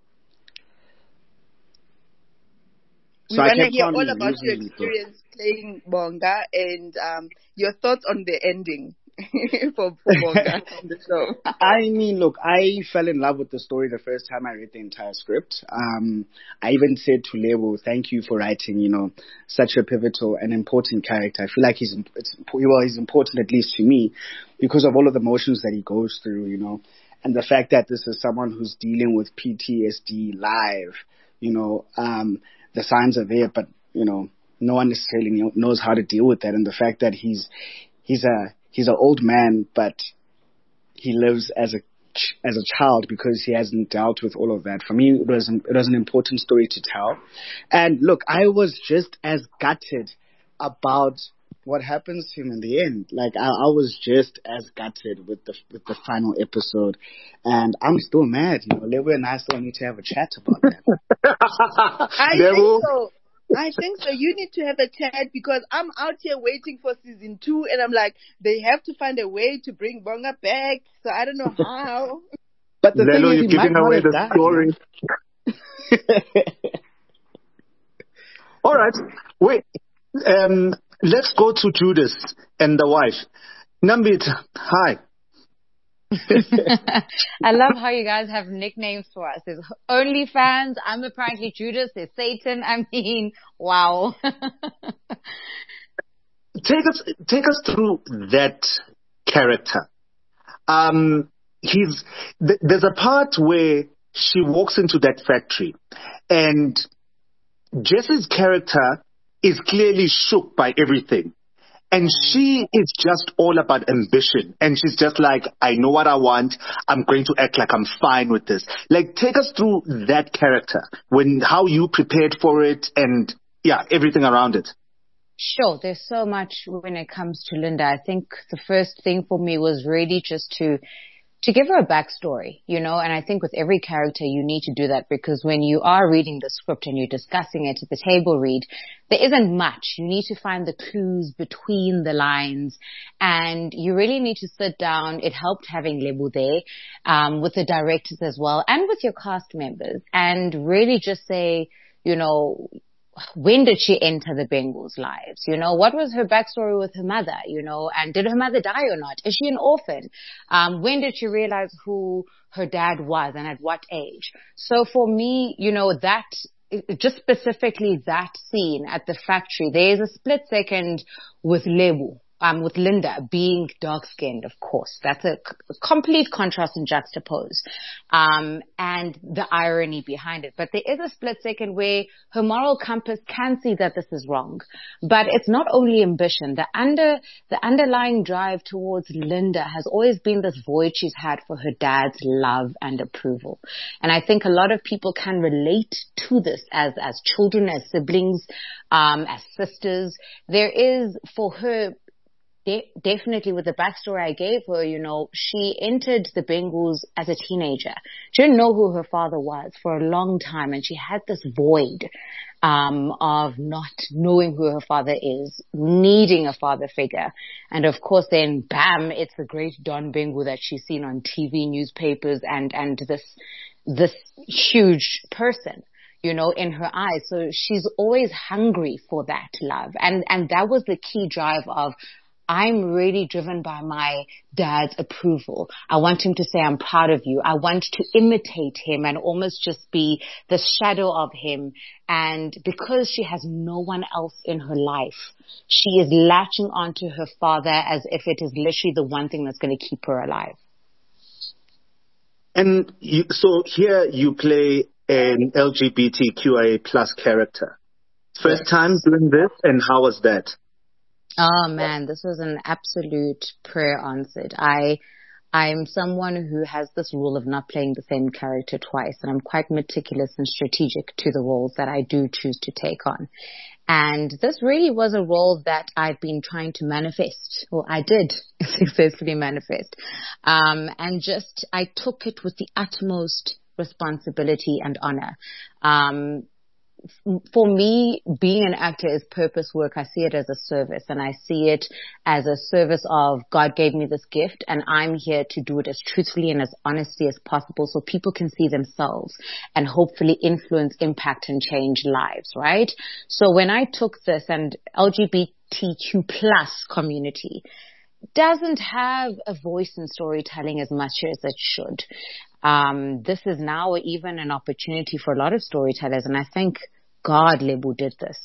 We So want to I hear kept all on about your losing people. experience playing Bonga and um, your thoughts on the ending for, for Bonga on the show. I mean, look, I fell in love with the story the first time I read the entire script. Um, I even said to Lebo, thank you for writing, you know, such a pivotal and important character. I feel like he's, it's, well, he's important at least to me because of all of the emotions that he goes through, you know, and the fact that this is someone who's dealing with P T S D live, you know, um, the signs are there, but, you know, no one necessarily knows how to deal with that. And the fact that he's, he's a, he's an old man, but he lives as a, as a child because he hasn't dealt with all of that. For me, it was, an, it was an important story to tell. And look, I was just as gutted about what happens to him in the end. Like, I, I was just as gutted with the, with the final episode. And I'm still mad, you know. Lebo and I still need to have a chat about that. I think so. I think so. You need to have a chat because I'm out here waiting for season two and I'm like, they have to find a way to bring Bonga back. So I don't know how. But the Lelo, thing is, you're giving away the died, story. All right. Wait. Um, let's go to Judas and the wife. Nambit, hi. I love how you guys have nicknames for us. There's OnlyFans. I'm apparently Judas. There's Satan. I mean, wow. take us, take us through that character. Um, he's th- there's a part where she walks into that factory, and Jesse's character is clearly shook by everything. And she is just all about ambition. And she's just like, I know what I want. I'm going to act like I'm fine with this. Like, take us through that character, when how you prepared for it and, yeah, everything around it. Sure. There's so much when it comes to Linda. I think the first thing for me was really just to to give her a backstory, you know, and I think with every character you need to do that because when you are reading the script and you're discussing it at the table read, there isn't much. You need to find the clues between the lines and you really need to sit down. It helped having Lebo there, um, with the directors as well and with your cast members and really just say, you know, when did she enter the Bengals' lives? You know, what was her backstory with her mother? You know, and did her mother die or not? Is she an orphan? Um, when did she realize who her dad was and at what age? So for me, you know, that, just specifically that scene at the factory, there is a split second with Lebo. Um, with Linda being dark-skinned, of course. That's a, c- a complete contrast and juxtapose. Um, and the irony behind it. But there is a split second where her moral compass can see that this is wrong. But it's not only ambition. The under, the underlying drive towards Linda has always been this void she's had for her dad's love and approval. And I think a lot of people can relate to this as, as children, as siblings, um, as sisters. There is, for her, De- definitely with the backstory I gave her, you know, she entered the Bengals as a teenager. She didn't know who her father was for a long time and she had this void, um, of not knowing who her father is, needing a father figure. And of course then, bam, it's the great Don Bengu that she's seen on T V, newspapers and, and this, this huge person, you know, in her eyes. So she's always hungry for that love. And, and that was the key drive of, I'm really driven by my dad's approval. I want him to say, I'm proud of you. I want to imitate him and almost just be the shadow of him. And because she has no one else in her life, she is latching onto her father as if it is literally the one thing that's going to keep her alive. And you, so here you play an L G B T Q I A plus character. First time doing this, and how was that? Oh man, this was an absolute prayer answered. I, I'm someone who has this rule of not playing the same character twice, and I'm quite meticulous and strategic to the roles that I do choose to take on. And this really was a role that I've been trying to manifest, or I did successfully manifest. Um, and just, I took it with the utmost responsibility and honor. Um, for me, being an actor is purpose work. I see it as a service, and I see it as a service of God gave me this gift and I'm here to do it as truthfully and as honestly as possible so people can see themselves and hopefully influence, impact and change lives, right? So when I took this, and L G B T Q plus community doesn't have a voice in storytelling as much as it should. Um, this is now even an opportunity for a lot of storytellers, and I think God, Lebu, did this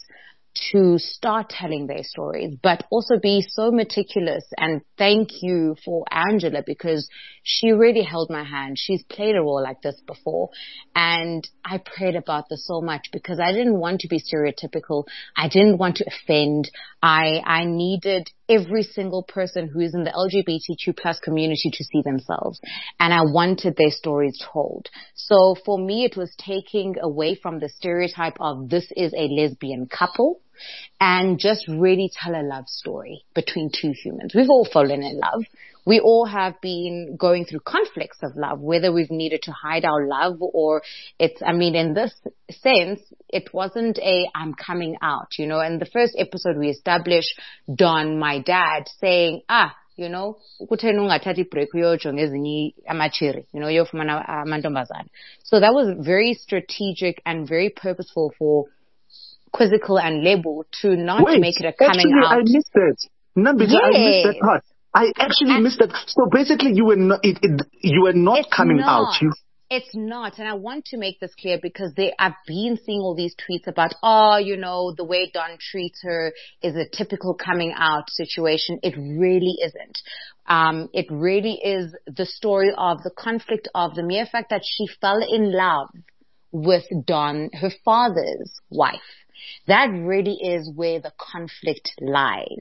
to start telling their stories, but also be so meticulous. And thank you for Angela, because she really held my hand. She's played a role like this before. And I prayed about this so much because I didn't want to be stereotypical. I didn't want to offend. I, I needed every single person who is in the L G B T Q plus community to see themselves. And I wanted their stories told. So for me, it was taking away from the stereotype of this is a lesbian couple and just really tell a love story between two humans. We've all fallen in love. We all have been going through conflicts of love, whether we've needed to hide our love or it's, I mean, in this sense, it wasn't a, I'm coming out, you know. In the first episode, we established Don, my dad, saying, ah, you know, ukutheni ungathathi break uyojonga ezinye amachiri, you know, uyofumana amantombazana. So that was very strategic and very purposeful for Quizzical and Lebu to not Wait, make it a coming actually, out. I missed it. Nambita, yes. I missed that part. I actually and missed that. So basically, you were not, it, it, you were not coming not. out. You... It's not, and I want to make this clear because they, I've been seeing all these tweets about, oh, you know, the way Don treats her is a typical coming out situation. It really isn't. Um, it really is the story of the conflict of the mere fact that she fell in love with Don, her father's wife. That really is where the conflict lies.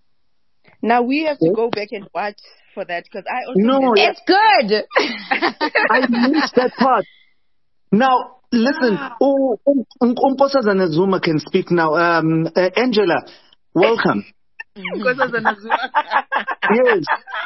Now we have to go back and watch for that because I also no, it's good. I missed that part. Now listen, oh, Nkosazana Zuma can speak now. Um, uh, Angela, welcome. Nkosazana Zuma. Yes.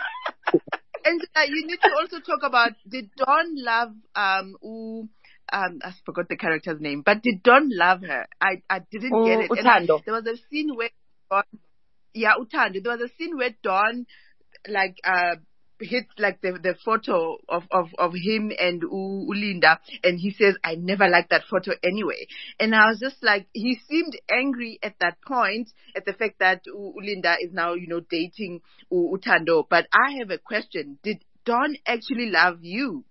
Angela, you need to also talk about, did Don love um who Um, I forgot the character's name, but did Don love her? I, I didn't oh, get it. Utando. And there was a scene where Don, yeah, Utando. There was a scene where Don, like, uh, hits like the the photo of of of him and U, Ulinda, and he says, "I never liked that photo anyway." And I was just like, he seemed angry at that point at the fact that U, Ulinda is now, you know, dating U, Utando. But I have a question: did Don actually love you?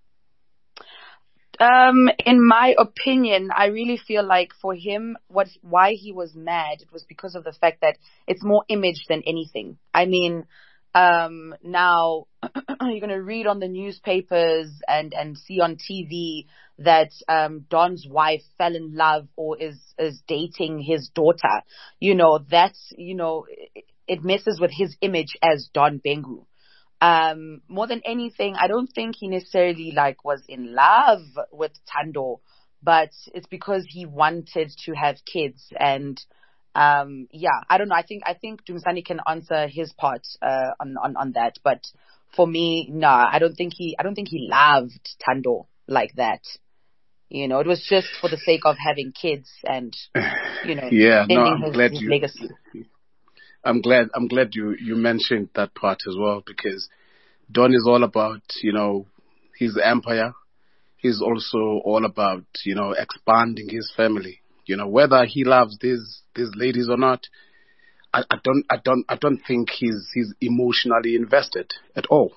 Um, in my opinion, I really feel like for him, what, why he was mad, it was because of the fact that it's more image than anything. I mean, um, now you're going to read on the newspapers and, and see on T V that, um, Don's wife fell in love or is, is dating his daughter. You know, that's, you know, it, it messes with his image as Don Bengu. Um, more than anything, I don't think he necessarily like was in love with Tando, but it's because he wanted to have kids. And, um, yeah, I don't know. I think, I think Dumisani can answer his part, uh, on, on, on that. But for me, no, nah, I don't think he, I don't think he loved Tando like that. You know, it was just for the sake of having kids and, you know, yeah, no, I'm his, glad his you, legacy. I'm glad, I'm glad you, you mentioned that part as well, because Don is all about, you know, his empire. He's also all about, you know, expanding his family. You know, whether he loves these, these ladies or not, I, I don't, I don't, I don't think he's, he's emotionally invested at all.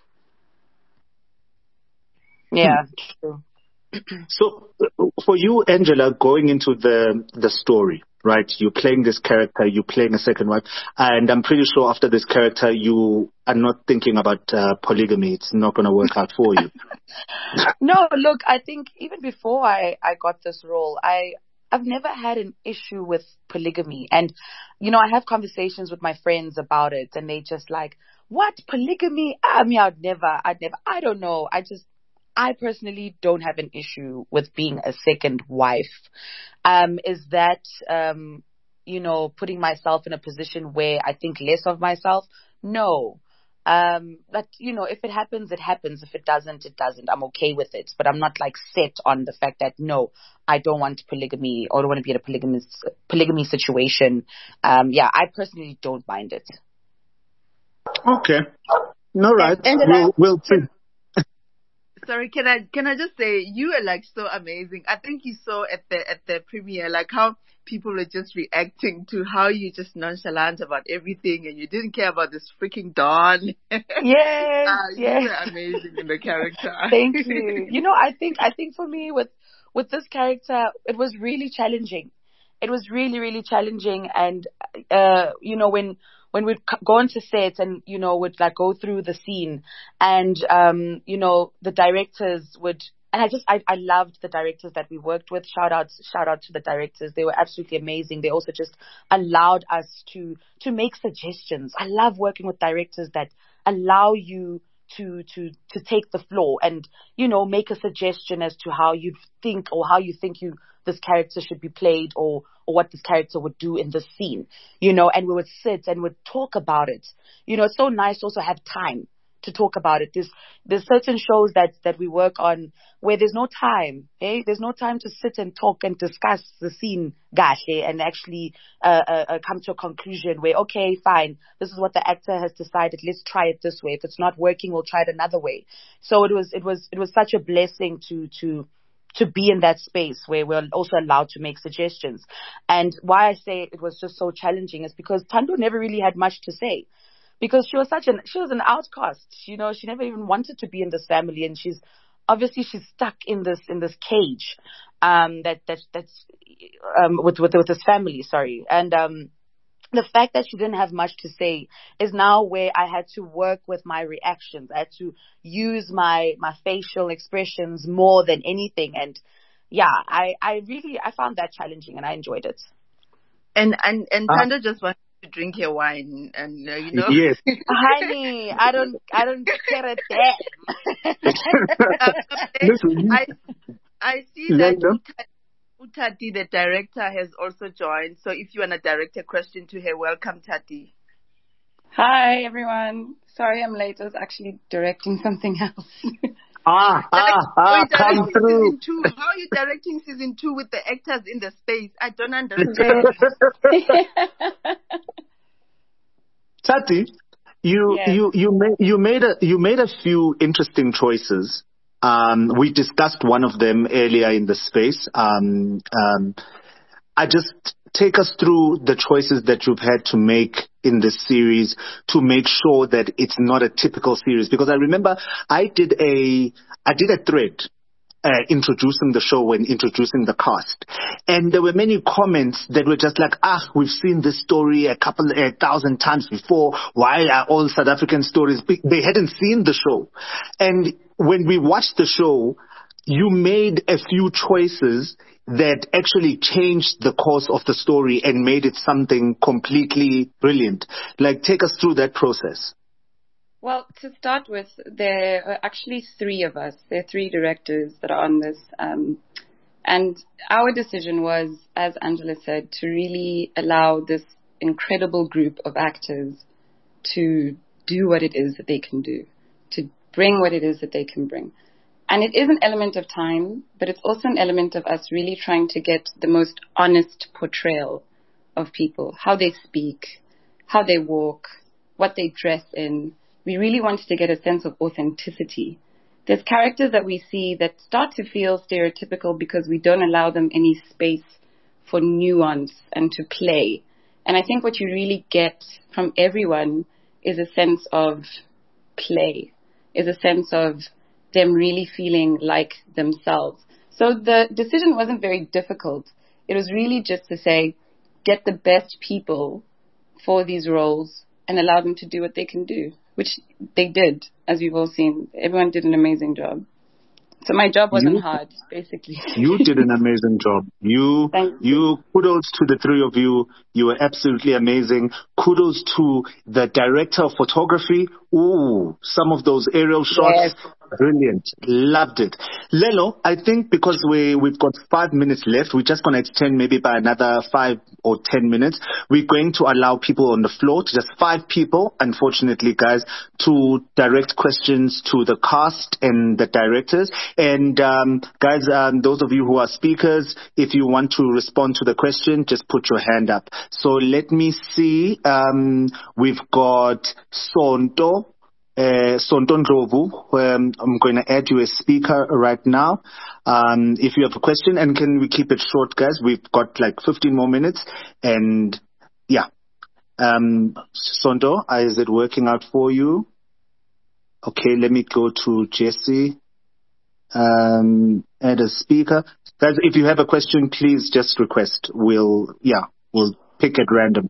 Yeah, true. So, for you, Angela, going into the the story, right? You're playing this character, you're playing a second wife, and I'm pretty sure after this character, you are not thinking about uh, polygamy. It's not going to work out for you. No, look, I think even before I, I got this role, I, I've never had an issue with polygamy. And, you know, I have conversations with my friends about it, and they just like, what, polygamy? I mean, I'd never, I'd never, I don't know. I just, I personally don't have an issue with being a second wife. Um, is that, um, you know, putting myself in a position where I think less of myself? No. Um, but you know, if it happens, it happens. If it doesn't, it doesn't. I'm okay with it. But I'm not like set on the fact that no, I don't want polygamy or I don't want to be in a polygamous polygamy situation. Um, yeah, I personally don't mind it. Okay. All right. And, and we'll, we'll see. Sorry, can I can I just say you are like so amazing. I think you saw at the at the premiere like how people were just reacting to how you just nonchalant about everything and you didn't care about this freaking Don. Yes, uh, yes. You were amazing in the character. Thank you. You know, I think I think for me with with this character, it was really challenging. It was really really challenging, and uh, you know when. When we'd go into sets and, you know, would like go through the scene and, um, you know, the directors would, and I just, I, I loved the directors that we worked with. Shout out, shout out to the directors. They were absolutely amazing. They also just allowed us to, to make suggestions. I love working with directors that allow you to, to, to take the floor and, you know, make a suggestion as to how you think or how you think you, this character should be played or, or what this character would do in this scene, you know, and we would sit and would talk about it. You know, it's so nice to also have time to talk about it. There's, there's certain shows that, that we work on where there's no time, eh? There's no time to sit and talk and discuss the scene, gosh, eh? And actually, uh, uh, come to a conclusion where, okay, fine, this is what the actor has decided. Let's try it this way. If it's not working, we'll try it another way. So it was, it was, it was such a blessing to, to, to be in that space where we're also allowed to make suggestions. And why I say it was just so challenging is because Thando never really had much to say because she was such an, she was an outcast. You know, she never even wanted to be in this family and she's, obviously she's stuck in this, in this cage, um, that, that, that's, um, with, with, with this family, sorry. And, um, the fact that she didn't have much to say is now where I had to work with my reactions. I had to use my, my facial expressions more than anything. And yeah, I, I really, I found that challenging and I enjoyed it. And, and, and Thando uh, just wanted to drink your wine and, uh, you know. Yes. Honey, I don't, I don't care a damn. Listen, I, I see that Tati, the director, has also joined. So if you want to direct a question to her, welcome, Tati. Hi, everyone. Sorry I'm late. I was actually directing something else. ah, ah, ah, come through. Season two. How are you directing season two with the actors in the space? I don't understand. Tati, you, yes. you, you, made, you, made a, you made a few interesting choices. Um, we discussed one of them earlier in the space. Um, um, I just take us through the choices that you've had to make in this series to make sure that it's not a typical series. Because I remember I did a, I did a thread Uh, introducing the show and introducing the cast. And there were many comments that were just like, ah, we've seen this story a couple, a thousand times before. Why are all South African stories? They hadn't seen the show. And when we watched the show, you made a few choices that actually changed the course of the story and made it something completely brilliant. Like, take us through that process. Well, to start with, there are actually three of us. There are three directors that are on this. Um, and our decision was, as Angela said, to really allow this incredible group of actors to do what it is that they can do, to bring what it is that they can bring. And it is an element of time, but it's also an element of us really trying to get the most honest portrayal of people, how they speak, how they walk, what they dress in. We really wanted to get a sense of authenticity. There's characters that we see that start to feel stereotypical because we don't allow them any space for nuance and to play. And I think what you really get from everyone is a sense of play, is a sense of them really feeling like themselves. So the decision wasn't very difficult. It was really just to say, get the best people for these roles and allow them to do what they can do, which they did, as we've all seen. Everyone did an amazing job. So my job wasn't you, hard, basically. You did an amazing job. You, you, you, kudos to the three of you. You were absolutely amazing. Kudos to the director of photography. Ooh, some of those aerial shots. Yes. Brilliant. Loved it. Lelo, I think because we, we've got five minutes left, we're just going to extend maybe by another five or ten minutes. We're going to allow people on the floor, to just five people, unfortunately, guys, to direct questions to the cast and the directors. And um, guys, um, those of you who are speakers, if you want to respond to the question, just put your hand up. So let me see. Um, we've got Sonto. Uh, Sonto Ndlovu, um, I'm going to add you as speaker right now. Um, if you have a question, and can we keep it short, guys? We've got like fifteen more minutes, and yeah. Um, Sonto, is it working out for you? Okay, let me go to Jesse. Um, add a speaker. Guys, if you have a question, please just request. We'll, yeah, we'll pick at random.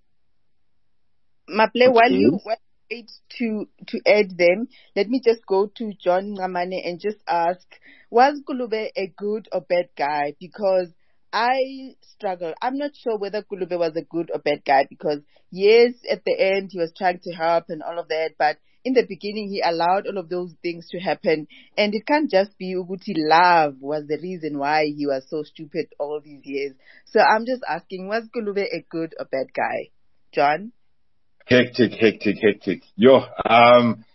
Maple, okay. while you while you wait to to add them, let me just go to John Ngamane and just ask: was Kulube a good or bad guy? Because I struggle. I'm not sure whether Kulube was a good or bad guy, because yes, at the end he was trying to help and all of that, but in the beginning he allowed all of those things to happen, and it can't just be Uguti love was the reason why he was so stupid all these years. So I'm just asking, was Kulube a good or bad guy? John? Hectic, hectic, hectic. Yo, um,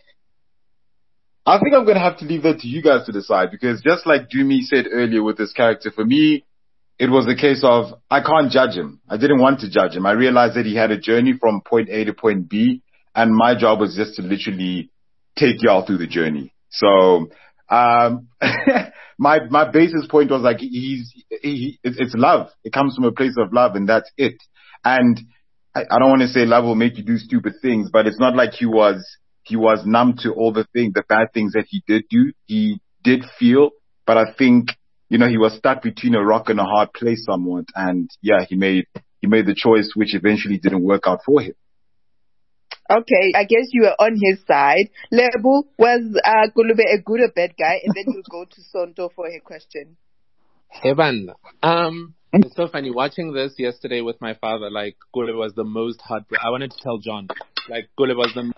I think I'm going to have to leave that to you guys to decide, because just like Dumi said earlier with this character, for me, it was a case of, I can't judge him. I didn't want to judge him. I realized that he had a journey from point A to point B, and my job was just to literally take y'all through the journey. So, um, my, my basis point was like, he's, he, it's, it's love. It comes from a place of love, and that's it. And I, I don't want to say love will make you do stupid things, but it's not like he was, he was numb to all the things, the bad things that he did do. He did feel, but I think, you know, he was stuck between a rock and a hard place somewhat. And yeah, he made, he made the choice which eventually didn't work out for him. Okay, I guess you were on his side. Lebu, was uh, Kulube a good or bad guy? And then we'll go to Sonto for her question. Heaven. Um, it's so funny watching this yesterday with my father. Like, Kulube was the most heartbreaking. I wanted to tell John, like, Kulube was the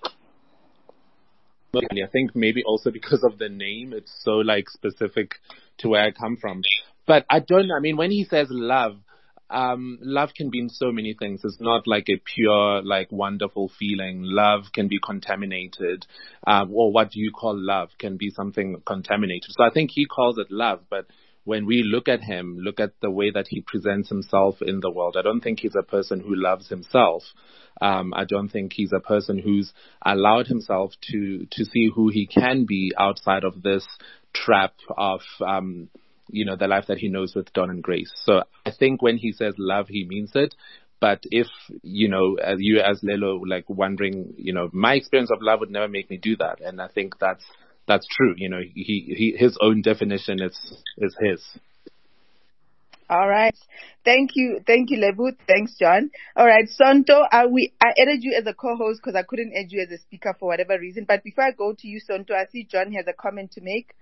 I think maybe also because of the name, it's so like specific to where I come from. But I don't know. I mean, when he says love, um, love can be in so many things. It's not like a pure, like wonderful feeling. Love can be contaminated. Um, or what do you call love can be something contaminated. So I think he calls it love, but when we look at him, look at the way that he presents himself in the world, I don't think he's a person who loves himself. Um, I don't think he's a person who's allowed himself to, to see who he can be outside of this trap of, um, you know, the life that he knows with Don and Grace. So I think when he says love, he means it. But if, you know, as you as Lelo, like wondering, you know, my experience of love would never make me do that. And I think that's, that's true. You know, he, he, his own definition is, is his. All right. Thank you. Thank you, Lebu. Thanks, John. All right. Sonto, I, we, I added you as a co-host because I couldn't add you as a speaker for whatever reason. But before I go to you, Sonto, I see John has a comment to make.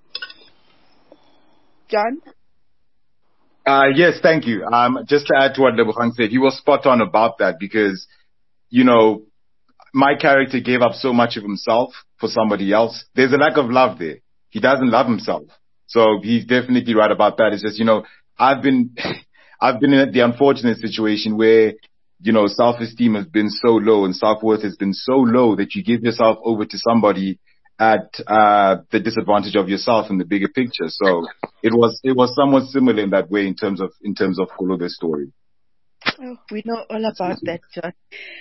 John? Uh, yes, thank you. Um, just to add to what Lebogang said, he was spot on about that, because, you know, my character gave up so much of himself for somebody else. There's a lack of love there. He doesn't love himself. So he's definitely right about that. It's just, you know, I've been, I've been in the unfortunate situation where, you know, self-esteem has been so low and self-worth has been so low that you give yourself over to somebody at, uh, the disadvantage of yourself in the bigger picture. So it was, it was somewhat similar in that way in terms of, in terms of Kulube's story. Oh, we know all about that, John.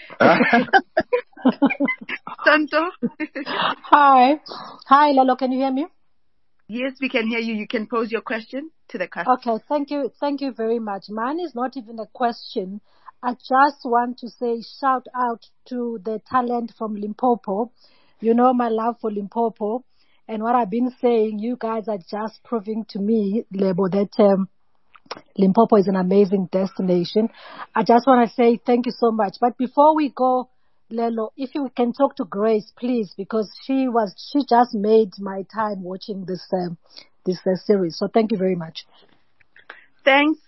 Sonto? Hi. Hi, Lolo, can you hear me? Yes, we can hear you. You can pose your question to the customer. Okay, thank you. Thank you very much. Mine is not even a question. I just want to say shout out to the talent from Limpopo. You know my love for Limpopo. And what I've been saying, you guys are just proving to me, Lebo, that um, Limpopo is an amazing destination. I just want to say thank you so much. But before we go, Lelo, if you can talk to Grace, please, because she was she just made my time watching this um, this uh, series. So thank you very much. Thanks, Sons.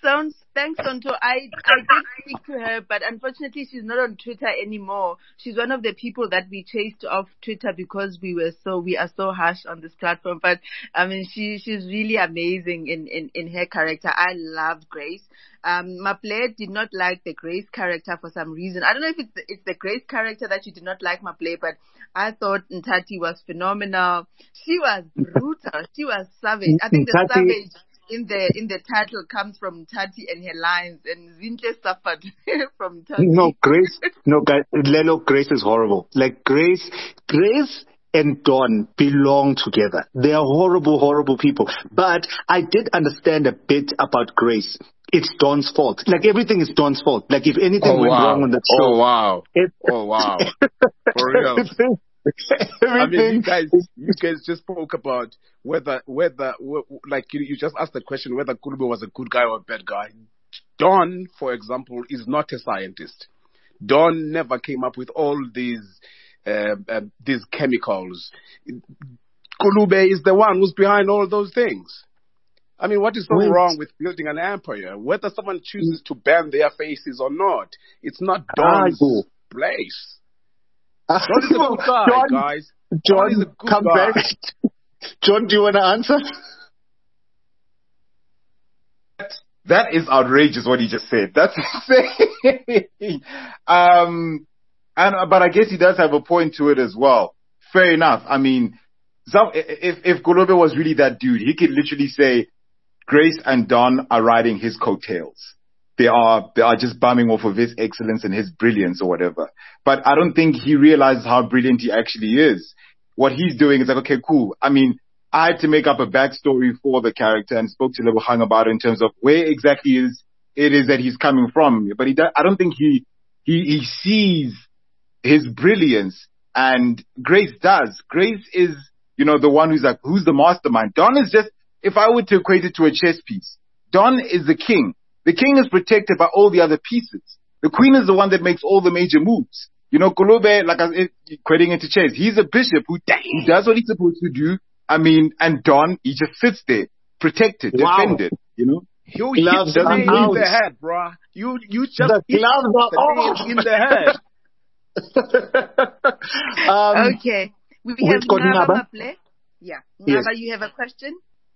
Thanks, Tonto. I I did speak to her, but unfortunately she's not on Twitter anymore. She's one of the people that we chased off Twitter because we were so we are so harsh on this platform. But I mean, she she's really amazing in in in her character. I loved Grace. Um, Maple did not like the Grace character for some reason. I don't know if it's the, it's the Grace character that she did not like Maple, but I thought Ntati was phenomenal. She was brutal. She was savage. I think the Ntati, savage in the in the title comes from Tati and her lines, and Zintle suffered from Tati. No, Grace, no, guys, Lelo, Grace is horrible. Like Grace, Grace and Dawn belong together. They are horrible, horrible people. But I did understand a bit about Grace. It's Dawn's fault. Like everything is Dawn's fault. Like if anything Oh went wow! wrong on the show, Oh wow! it, Oh wow! For real. everything, I mean, you everything guys, you guys just spoke about whether, whether, w- like you, you just asked the question whether Kulube was a good guy or a bad guy. Dawn, for example, is not a scientist. Dawn never came up with all these, uh, uh, these chemicals. Kulube is the one who's behind all those things. I mean, what is so Wait. wrong with building an empire? Whether someone chooses to burn their faces or not, it's not Ah, Dawn's go. place. John is a good guy, John, guys. John, John, is a good come guy. back. John, do you want to answer? That is outrageous what he just said. That's insane. um, and but I guess he does have a point to it as well. Fair enough. I mean, some, if if Kulube was really that dude, he could literally say Grace and Dawn are riding his coattails. They are they are just bumming off of his excellence and his brilliance or whatever. But I don't think he realizes how brilliant he actually is. What he's doing is like, okay, cool. I mean, I had to make up a backstory for the character and spoke to Lebogang about it in terms of where exactly is it is that he's coming from. But he, I don't think he, he, he sees his brilliance, and Grace does. Grace is, you know, the one who's like, who's the mastermind? Dawn is just, if I were to equate it to a chess piece, Dawn is the king. The king is protected by all the other pieces. The queen is the one that makes all the major moves. You know, Kulube, like I was equating it to chess, he's a bishop who, who does what he's supposed to do. I mean, and Dawn, he just sits there, protected, Wow. defended, you know? You Gloves hit the are nail out. in the head, bruh. You, you just The hit gloves are the nail off. in the head. um, Okay. We we've have got Ngaba Ngaba. Maple. Yeah. Yes. Ngaba, you have a question?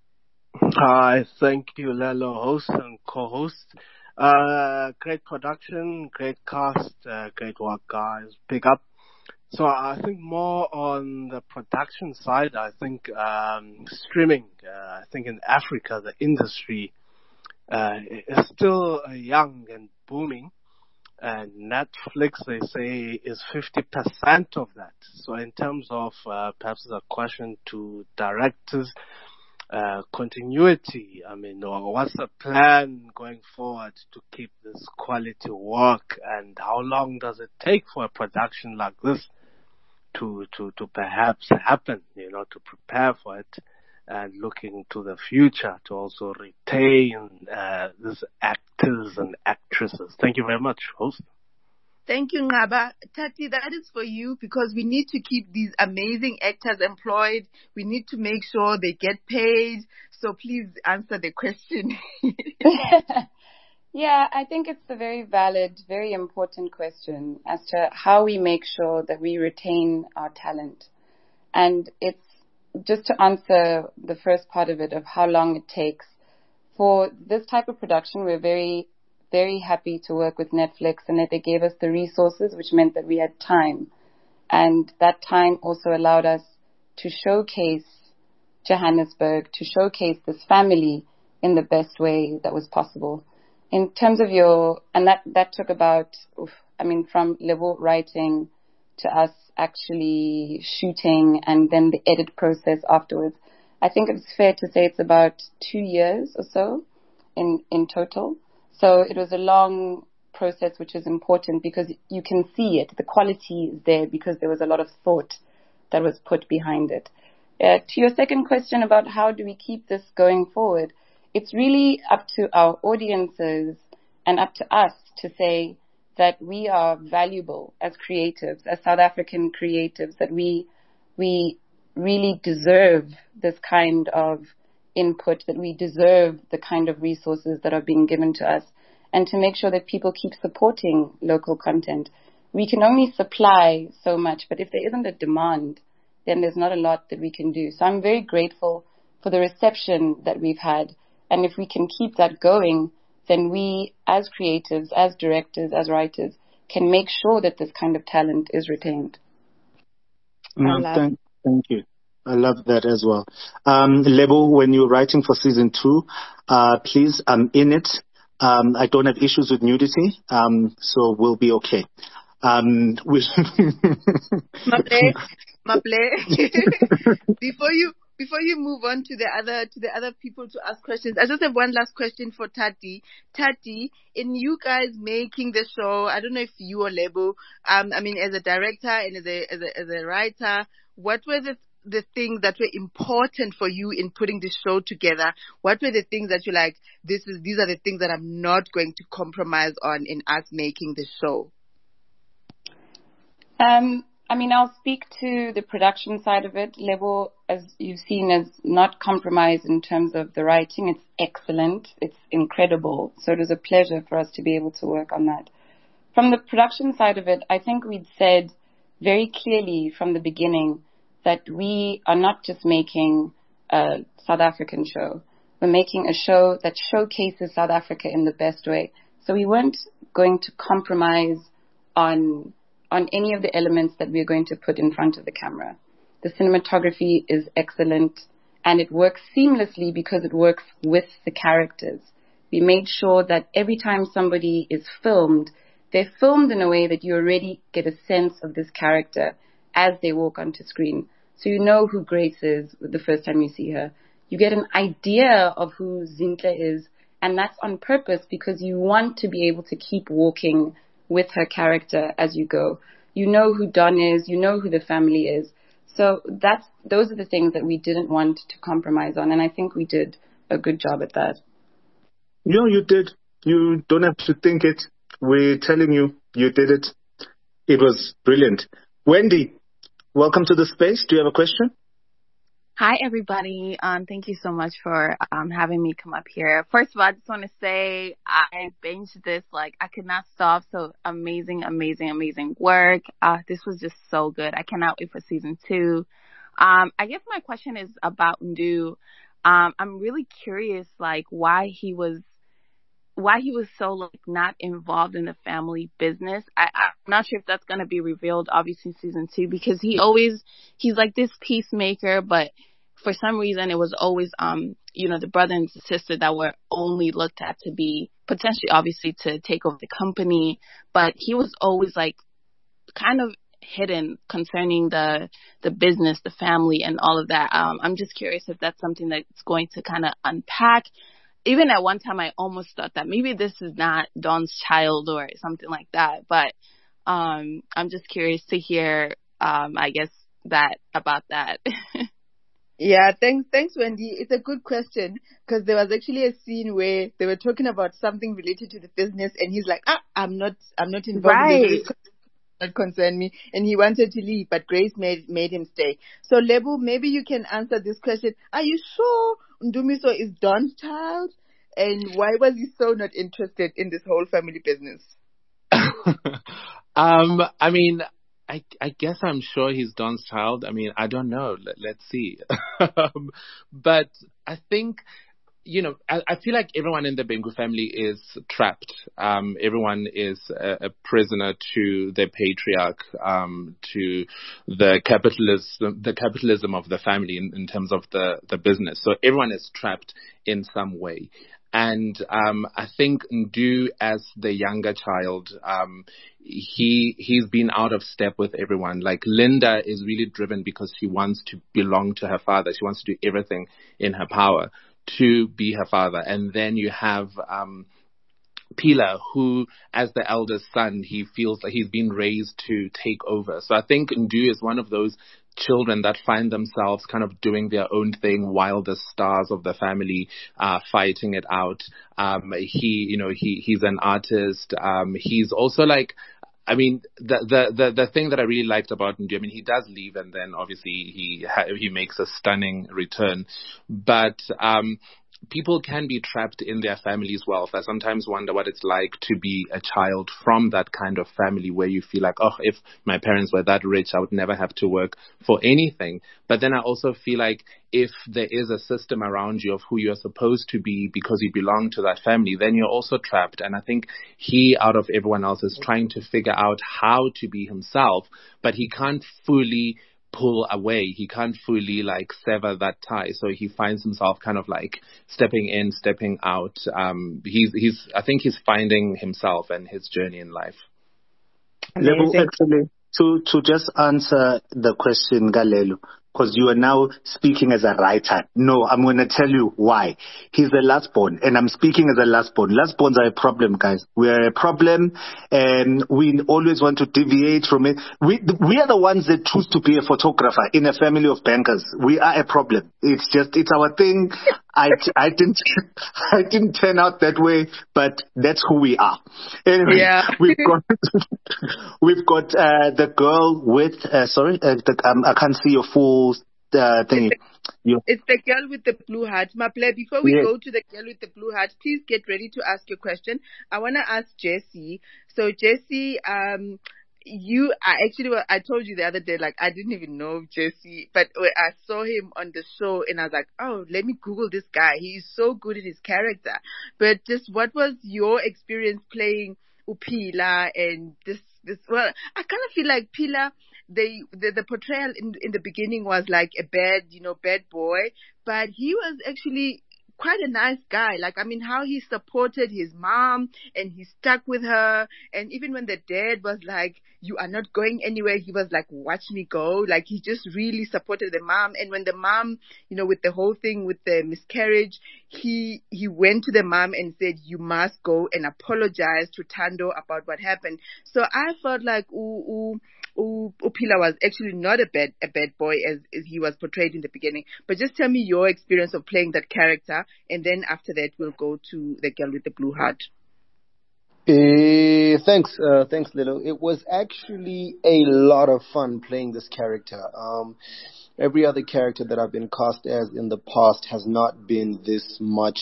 Hi, thank you, Lelo, host and co-host. Uh, great production, great cast, uh, great work, guys. Big up. So I think more on the production side, I think um, streaming, uh, I think in Africa, the industry uh, is still uh, young and booming. And Netflix, they say, is fifty percent of that. So in terms of uh, perhaps a question to directors, uh, continuity, I mean, or what's the plan going forward to keep this quality work, and how long does it take for a production like this to, to, to perhaps happen, you know, to prepare for it and looking to the future to also retain, uh, these actors and actresses. Thank you very much, host. Thank you, Ngaba. Tati, that is for you, because we need to keep these amazing actors employed. We need to make sure they get paid. So please answer the question. Yeah, I think it's a very valid, very important question as to how we make sure that we retain our talent. And it's just to answer the first part of it, of how long it takes. For this type of production, we're very, very happy to work with Netflix, and that they gave us the resources, which meant that we had time. And that time also allowed us to showcase Johannesburg, to showcase this family in the best way that was possible. In terms of your, and that, that took about, oof, I mean, from Lebo writing to us actually shooting and then the edit process afterwards. I think it's fair to say it's about two years or so in, in total. So it was a long process, which is important because you can see it. The quality is there because there was a lot of thought that was put behind it. Uh, to your second question about how do we keep this going forward, it's really up to our audiences and up to us to say that we are valuable as creatives, as South African creatives, that we we really deserve this kind of input, that we deserve the kind of resources that are being given to us. and to make sure that people keep supporting local content. We can only supply so much, but if there isn't a demand, then there's not a lot that we can do. So I'm very grateful for the reception that we've had. And if we can keep that going, then we, as creatives, as directors, as writers, can make sure that this kind of talent is retained. No, thank, thank you. I love that as well. Um, Lebo, when you're writing for season two, uh, please, I'm in it. Um, I don't have issues with nudity, um, so we'll be okay. Um, we Maple, Maple. Before you before you move on to the other to the other people to ask questions, I just have one last question for Tati. Tati, in you guys making the show, I don't know if you or Lebo, um, I mean, as a director and as a as a, as a writer, what were the the things that were important for you in putting the show together? What were the things that you're like, this is these are the things that I'm not going to compromise on in us making the show? Um, I mean, I'll speak to the production side of it. Lebo, as you've seen, is not compromised in terms of the writing. It's excellent. It's incredible. So it was a pleasure for us to be able to work on that. From the production side of it, I think we'd said very clearly from the beginning that we are not just making a South African show. We're making a show that showcases South Africa in the best way. So we weren't going to compromise on on any of the elements that we're going to put in front of the camera. The cinematography is excellent, and it works seamlessly because it works with the characters. We made sure that every time somebody is filmed, they're filmed in a way that you already get a sense of this character as they walk onto screen. So you know who Grace is the first time you see her. You get an idea of who Zinhle is, and that's on purpose because you want to be able to keep walking with her character as you go. You know who Don is, you know who the family is. So that's those are the things that we didn't want to compromise on, and I think we did a good job at that. No, you did. You don't have to think it. We're telling you, you did it. It was brilliant. Wendy, welcome to the space. Do you have a question? Hi, everybody. Um, thank you so much for um, having me come up here. First of all, I just want to say I binged this. Like, I could not stop. So amazing, amazing, amazing work. Uh, this was just so good. I cannot wait for season two. Um, I guess my question is about Ndu. Um, I'm really curious, like, why he was why he was so like not involved in the family business. I, I'm not sure if that's going to be revealed, obviously, in season two, because he always, he's like this peacemaker, but for some reason it was always, um, you know, the brother and sister that were only looked at to be potentially, obviously, to take over the company. But he was always like kind of hidden concerning the, the business, the family and all of that. Um, I'm just curious if that's something that's going to kind of unpack. Even at one time, I almost thought that maybe this is not Don's child or something like that. But um, I'm just curious to hear, um, I guess, that about that. Yeah, thanks, thanks, Wendy. It's a good question because there was actually a scene where they were talking about something related to the business, and he's like, "Ah, I'm not, I'm not involved right. in this. Not concern me," and he wanted to leave, but Grace made made him stay. So, Lebo, maybe you can answer this question. Are you sure Ndumiso is Don's child? And why was he so not interested in this whole family business? um, I mean, I, I guess I'm sure he's Don's child. I mean, I don't know. Let, let's see. um, but I think, you know, I, I feel like everyone in the Bengu family is trapped. Um, everyone is a, a prisoner to their patriarch, um, to the capitalism, the capitalism of the family in, in terms of the, the business. So everyone is trapped in some way. And um, I think Ndu, as the younger child, um, he he's been out of step with everyone. Like Linda is really driven because she wants to belong to her father. She wants to do everything in her power to be her father. And then you have um, Pila, who, as the eldest son, he feels like he's been raised to take over. So I think Ndu is one of those children that find themselves kind of doing their own thing while the stars of the family are fighting it out. Um, he, you know, he, he's an artist. Um, he's also like, I mean, the, the, the, the thing that I really liked about Ndu, I mean, he does leave and then obviously he, ha- he makes a stunning return. But, um, people can be trapped in their family's wealth. I sometimes wonder what it's like to be a child from that kind of family where you feel like, oh, if my parents were that rich, I would never have to work for anything. But then I also feel like if there is a system around you of who you're supposed to be because you belong to that family, then you're also trapped. And I think he, out of everyone else, is trying to figure out how to be himself, but he can't fully pull away. He can't fully like sever that tie. So he finds himself kind of like stepping in, stepping out. Um, he's, he's, I think he's finding himself and his journey in life. Lebo, actually, to, to just answer the question, Galelo, because you are now speaking as a writer. No, I'm going to tell you why. He's a last born, and I'm speaking as a last born. Last borns are a problem, guys. We are a problem, and we always want to deviate from it. We we are the ones that choose to be a photographer in a family of bankers. We are a problem. It's just, it's our thing. I, I didn't I didn't turn out that way, but that's who we are. Anyway, yeah. we've got we've got uh, the girl with uh, sorry, uh, the, um, I can't see your full uh, thing. It's, the, it's the girl with the blue hat. Maple, before we yeah. go to the girl with the blue hat, please get ready to ask your question. I want to ask Jesse. So Jesse, um. You, I actually, I told you the other day, like, I didn't even know Jesse, but I saw him on the show and I was like, oh, let me Google this guy. He's so good at his character. But just what was your experience playing uPhila and this, this, well, I kind of feel like Phila, they, the, the portrayal in, in the beginning was like a bad, you know, bad boy, but he was actually quite a nice guy. Like, I mean, how he supported his mom and he stuck with her. And even when the dad was like, you are not going anywhere, he was like, watch me go. Like, he just really supported the mom. And when the mom, you know, with the whole thing with the miscarriage, he, he went to the mom and said, you must go and apologize to Thando about what happened. So I felt like, ooh, ooh, uPhila was actually not a bad a bad boy as, as he was portrayed in the beginning. But just tell me your experience of playing that character, and then after that we'll go to the girl with the blue heart. Uh, thanks, uh, thanks, Lilo. It was actually a lot of fun playing this character. Um, every other character that I've been cast as in the past has not been this much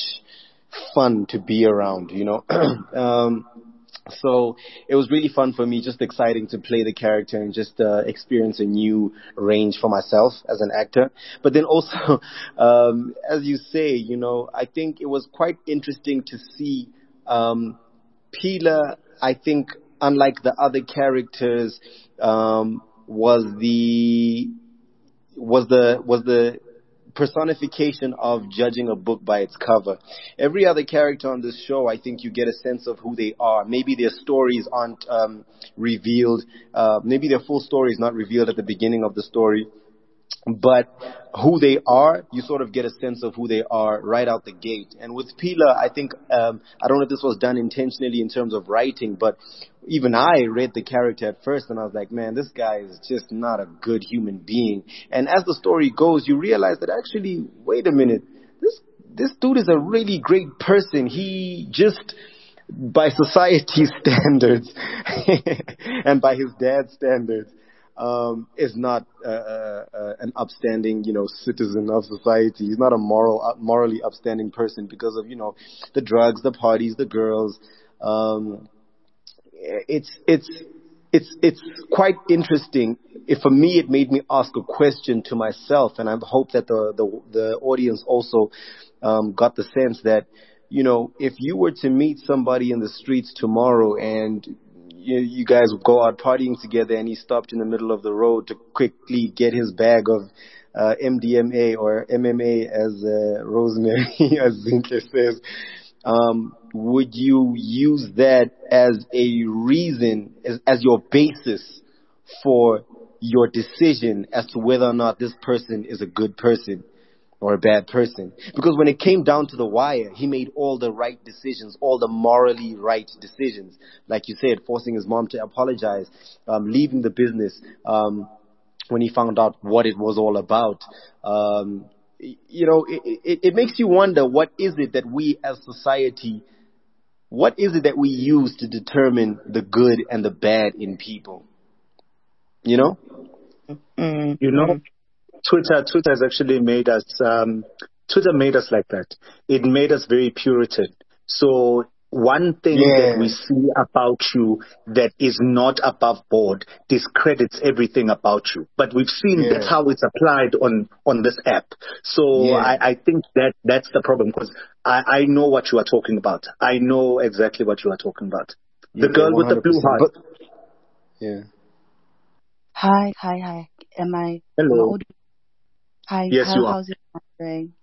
fun to be around, you know. um, So it was really fun for me, just exciting to play the character and just uh, experience a new range for myself as an actor. But then also, um, as you say, you know, I think it was quite interesting to see um, Phila, I think, unlike the other characters, um, was the was the was the personification of judging a book by its cover. Every other character on this show, I think you get a sense of who they are. Maybe their stories aren't um, revealed. Uh, maybe their full story is not revealed at the beginning of the story. But who they are, you sort of get a sense of who they are right out the gate. And with Phila, I think, um, I don't know if this was done intentionally in terms of writing, but even I read the character at first and I was like, man, this guy is just not a good human being. And as the story goes, you realize that actually, wait a minute, this, this dude is a really great person. He just, by society's standards and by his dad's standards, um, is not uh, uh, uh, an upstanding, you know, citizen of society. He's not a moral, uh, morally upstanding person because of, you know, the drugs, the parties, the girls. Um, it's, it's, it's, it's quite interesting. If for me, it made me ask a question to myself, and I hope that the, the, the audience also, um, got the sense that, you know, if you were to meet somebody in the streets tomorrow and You, you guys would go out partying together and he stopped in the middle of the road to quickly get his bag of uh, M D M A or M M A, as uh, Rosemary, as Zintle says, um, would you use that as a reason, as, as your basis for your decision as to whether or not this person is a good person or a bad person? Because when it came down to the wire, he made all the right decisions, all the morally right decisions. Like you said, forcing his mom to apologize, um, leaving the business um, when he found out what it was all about. Um, you know, it, it, it makes you wonder, what is it that we as society, what is it that we use to determine the good and the bad in people? You know? Mm-hmm. You know? Twitter, Twitter has actually made us um, Twitter made us like that. It made us very Puritan. So one thing Yeah. that we see about you that is not above board discredits everything about you. But we've seen Yeah. that's how it's applied on, on this app. So Yeah. I, I think that that's the problem, because I, I know what you are talking about. I know exactly what you are talking about. The Yeah, girl with the blue one hundred heart. percent. But, yeah. Hi, hi, hi. Am I? Am I Hello. audible? Hi, Yes, how, you are. how's it doing?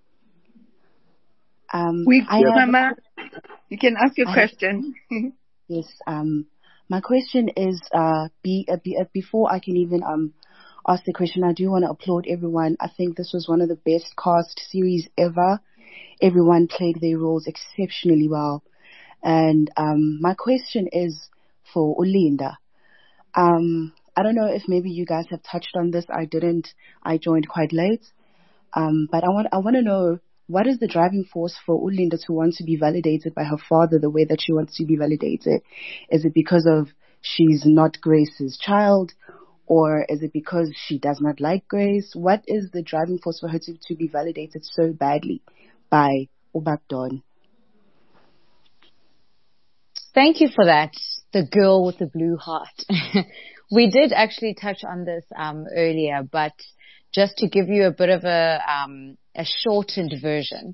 Um, We, I Yes. have. Mama, you can ask your I have, question. yes. Um, my question is, uh, be, uh, be uh, before I can even um ask the question, I do want to applaud everyone. I think this was one of the best cast series ever. Everyone played their roles exceptionally well. And um, my question is for Ulinda. Um, I don't know if maybe you guys have touched on this. I didn't. I joined quite late. Um, but I want I want to know, what is the driving force for Ulinda to want to be validated by her father the way that she wants to be validated? Is it because of she's not Grace's child, or is it because she does not like Grace? What is the driving force for her to, to be validated so badly by Ubabdon? Thank you for that. The girl with the blue heart. We did actually touch on this um, earlier, but just to give you a bit of a um, a shortened version.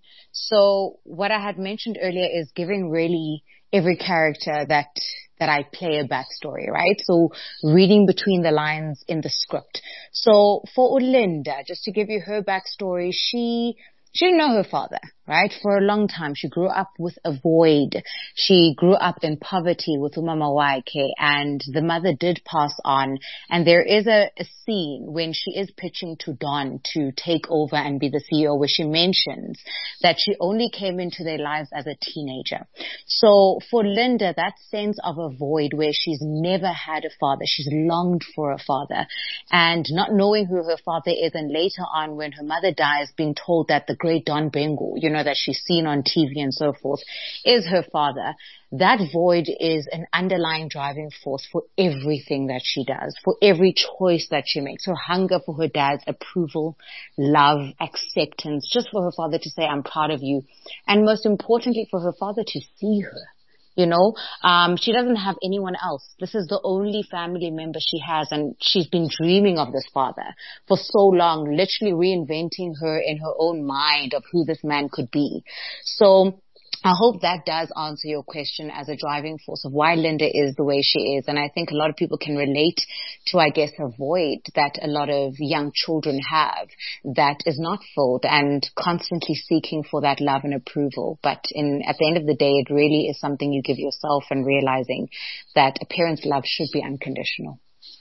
So what I had mentioned earlier is giving really every character that that I play a backstory, right? So reading between the lines in the script. So for Ulinda, just to give you her backstory, she she didn't know her father, right? For a long time, she grew up with a void. She grew up in poverty with Umama Waike, and the mother did pass on. And there is a, a scene when she is pitching to Don to take over and be the C E O, where she mentions that she only came into their lives as a teenager. So for Linda, that sense of a void where she's never had a father, she's longed for a father, and not knowing who her father is, and later on when her mother dies, being told that the great Don Bengu, you know, that she's seen on T V and so forth, is her father. That void is an underlying driving force for everything that she does, for every choice that she makes. Her hunger for her dad's approval, love, acceptance, just for her father to say, I'm proud of you. And most importantly, for her father to see her. You know, um, she doesn't have anyone else. This is the only family member she has, and she's been dreaming of this father for so long, literally reinventing her in her own mind of who this man could be. So I hope that does answer your question as a driving force of why Linda is the way she is. And I think a lot of people can relate to, I guess, a void that a lot of young children have that is not filled, and constantly seeking for that love and approval. But in, at the end of the day, it really is something you give yourself, and realizing that a parent's love should be unconditional.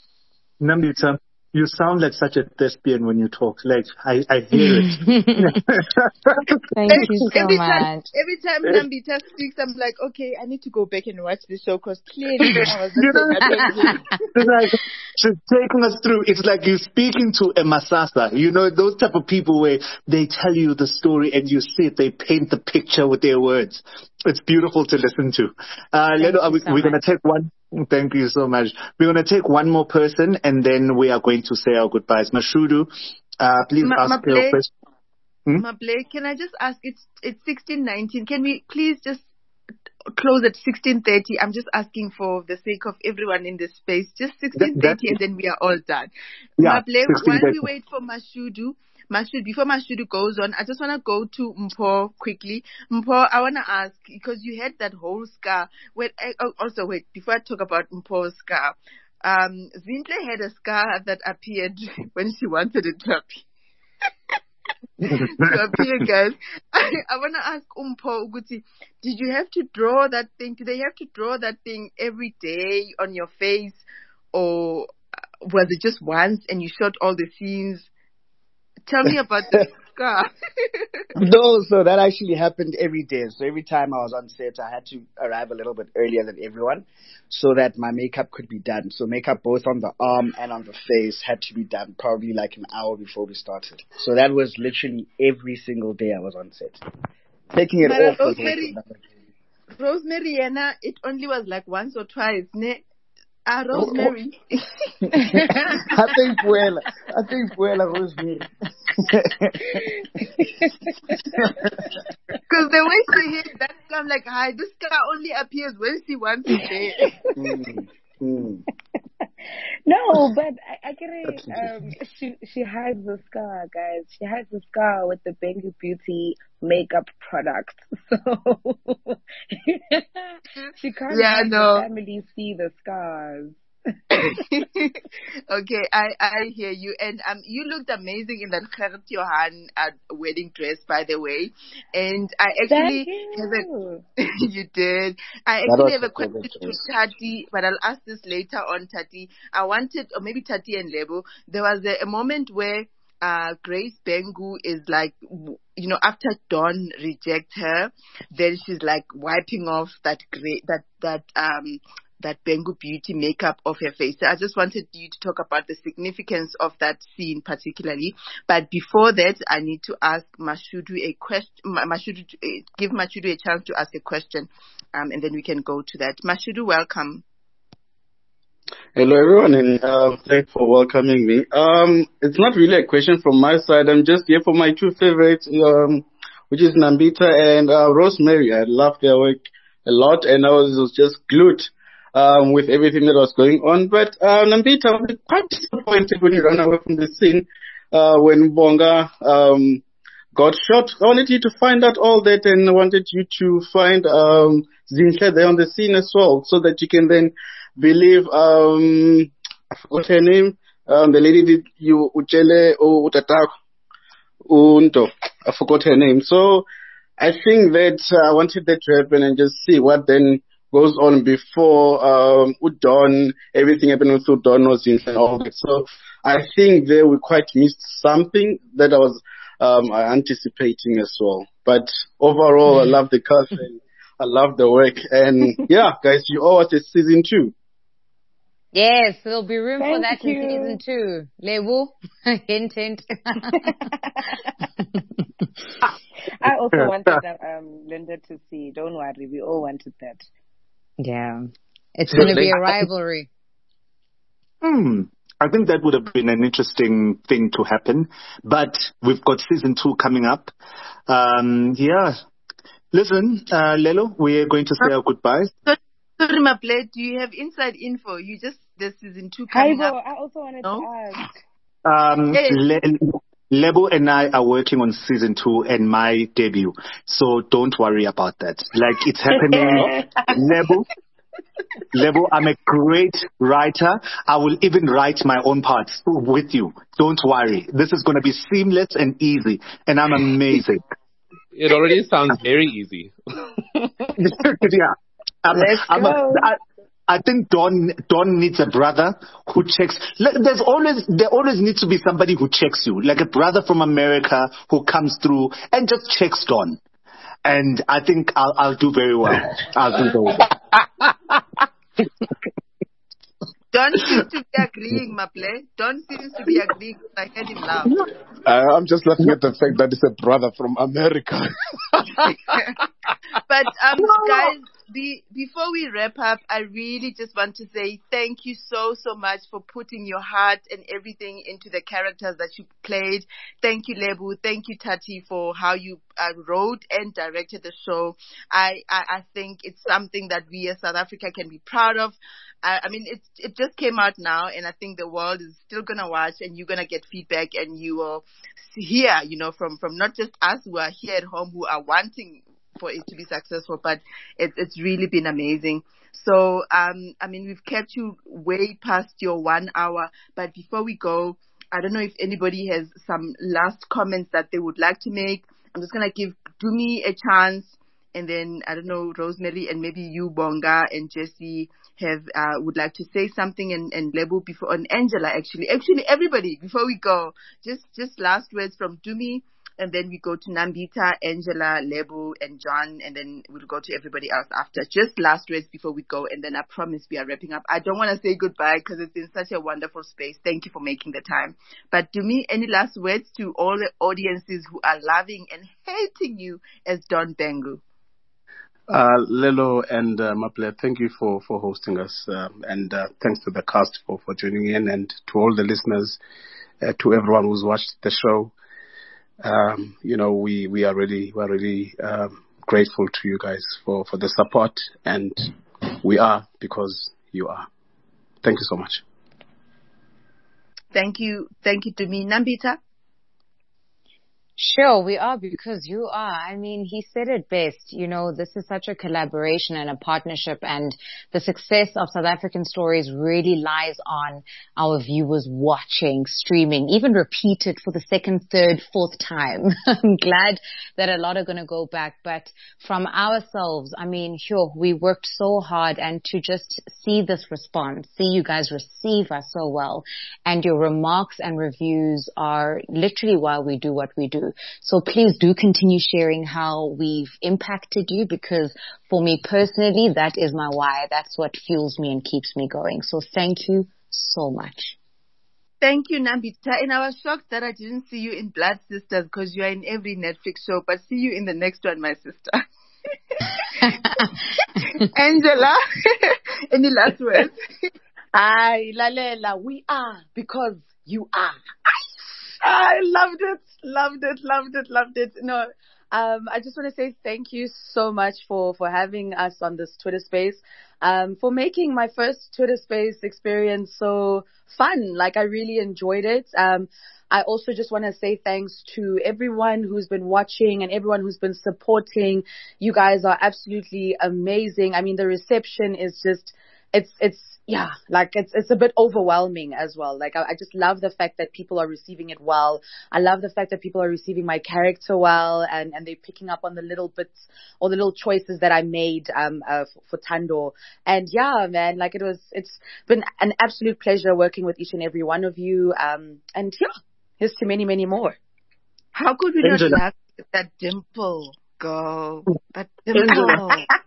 Nambita, you sound like such a thespian when you talk. Like, I, I hear it. Thank you so every much. Time, every time Nambita speaks, I'm like, okay, I need to go back and watch the show, because clearly I was not paying attention. It's like, she's taking us through. It's like you're speaking to a Masasa. You know, those type of people where they tell you the story and you see it, they paint the picture with their words. It's beautiful to listen to. Uh, Thank Ledo, you we, so we're going to much. take one. Thank you so much. We're going to take one more person, and then we are going to say our goodbyes. Mashudu, uh, please Ma- ask your Maple, question. Hmm? Maple, can I just ask, it's it's sixteen nineteen. Can we please just close at sixteen thirty? I'm just asking for the sake of everyone in this space. Just sixteen thirty, and then we are all done. Yeah, Maple, sixteen while thirty. we wait for Mashudu, Mashudu, before Mashudu goes on, I just want to go to Mpho quickly. Mpho, I want to ask, because you had that whole scar. Wait, I, oh, also, wait, before I talk about Mpho's scar, um, Zintle had a scar that appeared when she wanted it to appear. to appear, guys. I, I want to ask Mpho Uguti, did you have to draw that thing? Did they have to draw that thing every day on your face, or was it just once and you shot all the scenes? Tell me about the scar. No, so that actually happened every day. So every time I was on set, I had to arrive a little bit earlier than everyone so that my makeup could be done. So makeup both on the arm and on the face had to be done probably like an hour before we started. So that was literally every single day I was on set. Taking it Mara, off was Rosemary, also Rosemary, Anna, it only was like once or twice. Ne? Ah, Rosemary. I think well, I think well, Rosemary. Because the way she hit that, I'm like, hi, this guy only appears when she wants to say. Mm, mm. No, but I, I get it. Um, she she hides the scar, guys. She hides the scar with the Bengu Beauty makeup product. So she can't Yeah, have no. the family see the scars. Okay, I I hear you, and um, you looked amazing in that Gerrit Johan uh, wedding dress, by the way. And I actually Thank have you. a you did. I That actually was have a a question pleasant to choice. Tati, but I'll ask this later on, Tati. I wanted, or maybe Tati and Lebo. There was a, a moment where uh Grace Bengu is like, w- you know, after Dawn rejects her, then she's like wiping off that great that that um. that Bengu Beauty makeup off her face. So I just wanted you to talk about the significance of that scene particularly. But before that, I need to ask Mashudu a question, Mashudu, to, uh, give Mashudu a chance to ask a question, um, and then we can go to that. Mashudu, welcome. Hello everyone, and uh, thanks for welcoming me. Um, it's not really a question from my side. I'm just here for my two favorites, um, which is Nambita and uh, Rosemary. I love their work a lot, and I was, was just glued um, with everything that was going on. But uh, Nambita, I was quite disappointed when you ran away from the scene uh, when Bonga um, got shot. I wanted you to find out all that, and I wanted you to find um, Zinhle there on the scene as well, so that you can then believe, um, I forgot her name, um, the lady did you, Uchele or Utatak, Unto, I forgot her name. So I think that uh, I wanted that to happen and just see what then goes on before, um, Udon, everything happened with Udon was in and all that. So I think there we quite missed something that I was, um, anticipating as well. But overall, I love the cast and I love the work. And yeah, guys, you owe us a season two. Yes, there'll be room Thank for that you. in season two. Lewu, hint, hint. I also wanted um, Linda to see. Don't worry, we all wanted that. Yeah, it's going to be a rivalry. Hmm. I think that would have been an interesting thing to happen, but we've got season two coming up. Um, yeah. Listen, uh, Lelo, we're going to say our goodbyes. Sorry, Maple, do you have inside info? You just, this season two coming Haibo, up. I also wanted No? to ask. Um, Yes. Le- Lebo and I are working on season two and my debut, so don't worry about that. Like, it's happening. Lebo, Lebo, I'm a great writer. I will even write my own parts with you. Don't worry. This is going to be seamless and easy, and I'm amazing. It already sounds very easy. Yeah. Um, Let's I'm go. A, I, I think Don Don needs a brother who checks. Like, There's always there always needs to be somebody who checks you, like a brother from America who comes through and just checks Don. And I think I'll I'll do very well. I'll do very well. Don seems to be agreeing, Maple. Don seems to be agreeing. I heard him laugh. Uh, I'm just laughing at the fact that it's a brother from America. But um, guys, be, before we wrap up, I really just want to say thank you so, so much for putting your heart and everything into the characters that you played. Thank you, Lebu. Thank you, Tati, for how you uh, wrote and directed the show. I, I, I think it's something that we as South Africa can be proud of. I, I mean, it, it just came out now, and I think the world is still going to watch, and you're going to get feedback, and you will hear, you know, from, from not just us who are here at home who are wanting for it to be successful, but it's it's really been amazing. So, um, I mean, we've kept you way past your one hour, but before we go, I don't know if anybody has some last comments that they would like to make. I'm just going to give Dumi a chance, and then, I don't know, Rosemary and maybe you, Bonga, and Jesse have, uh, would like to say something, and, and Lebu before, and Angela actually. Actually, everybody, before we go, just, just last words from Dumi, and then we go to Nambita, Angela, Lebu, and John, and then we'll go to everybody else after. Just last words before we go, and then I promise we are wrapping up. I don't want to say goodbye because it's in such a wonderful space. Thank you for making the time. But to me, any last words to all the audiences who are loving and hating you as Don Bengu? Uh, Lelo and uh, Maple, thank you for, for hosting us, um, and uh, thanks to the cast for, for tuning in, and to all the listeners, uh, to everyone who's watched the show. um, you know, we, we are really, we are really, um, grateful to you guys for, for the support, and we are because you are. Thank you so much. Thank you. Thank you to me. Nambita? Sure, we are because you are. I mean, he said it best. You know, this is such a collaboration and a partnership, and the success of South African Stories really lies on our viewers watching, streaming, even repeated for the second, third, fourth time. I'm glad that a lot are going to go back, but from ourselves, I mean, sure, we worked so hard, and to just see this response, see you guys receive us so well, and your remarks and reviews are literally why we do what we do. So please do continue sharing how we've impacted you, because for me personally, that is my why. That's what fuels me and keeps me going. So thank you so much. Thank you, Nambita. And I was shocked that I didn't see you in Blood Sisters, because you are in every Netflix show, but see you in the next one, my sister. Angela, any last words? Aye, Lalela, we are because you are. I loved it, loved it, loved it, loved it. No, um, I just want to say thank you so much for, for having us on this Twitter space, um, for making my first Twitter space experience so fun. Like, I really enjoyed it. Um, I also just want to say thanks to everyone who's been watching and everyone who's been supporting. You guys are absolutely amazing. I mean, the reception is just, it's, it's, yeah, like it's it's a bit overwhelming as well. Like I, I just love the fact that people are receiving it well. I love the fact that people are receiving my character well, and, and they're picking up on the little bits or the little choices that I made um uh, for, for Tando. And yeah, man, like it was, it's been an absolute pleasure working with each and every one of you. Um and yeah, here's to many, many more. How could we Angela. not laugh at that dimple, girl? That dimple.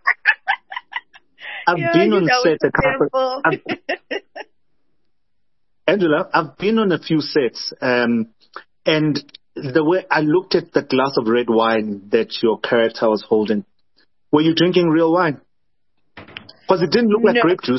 I've yeah, been on set a couple. I've, Angela, I've been on a few sets, um, and the way I looked at the glass of red wine that your character was holding, were you drinking real wine? Because it didn't look like no. grape juice.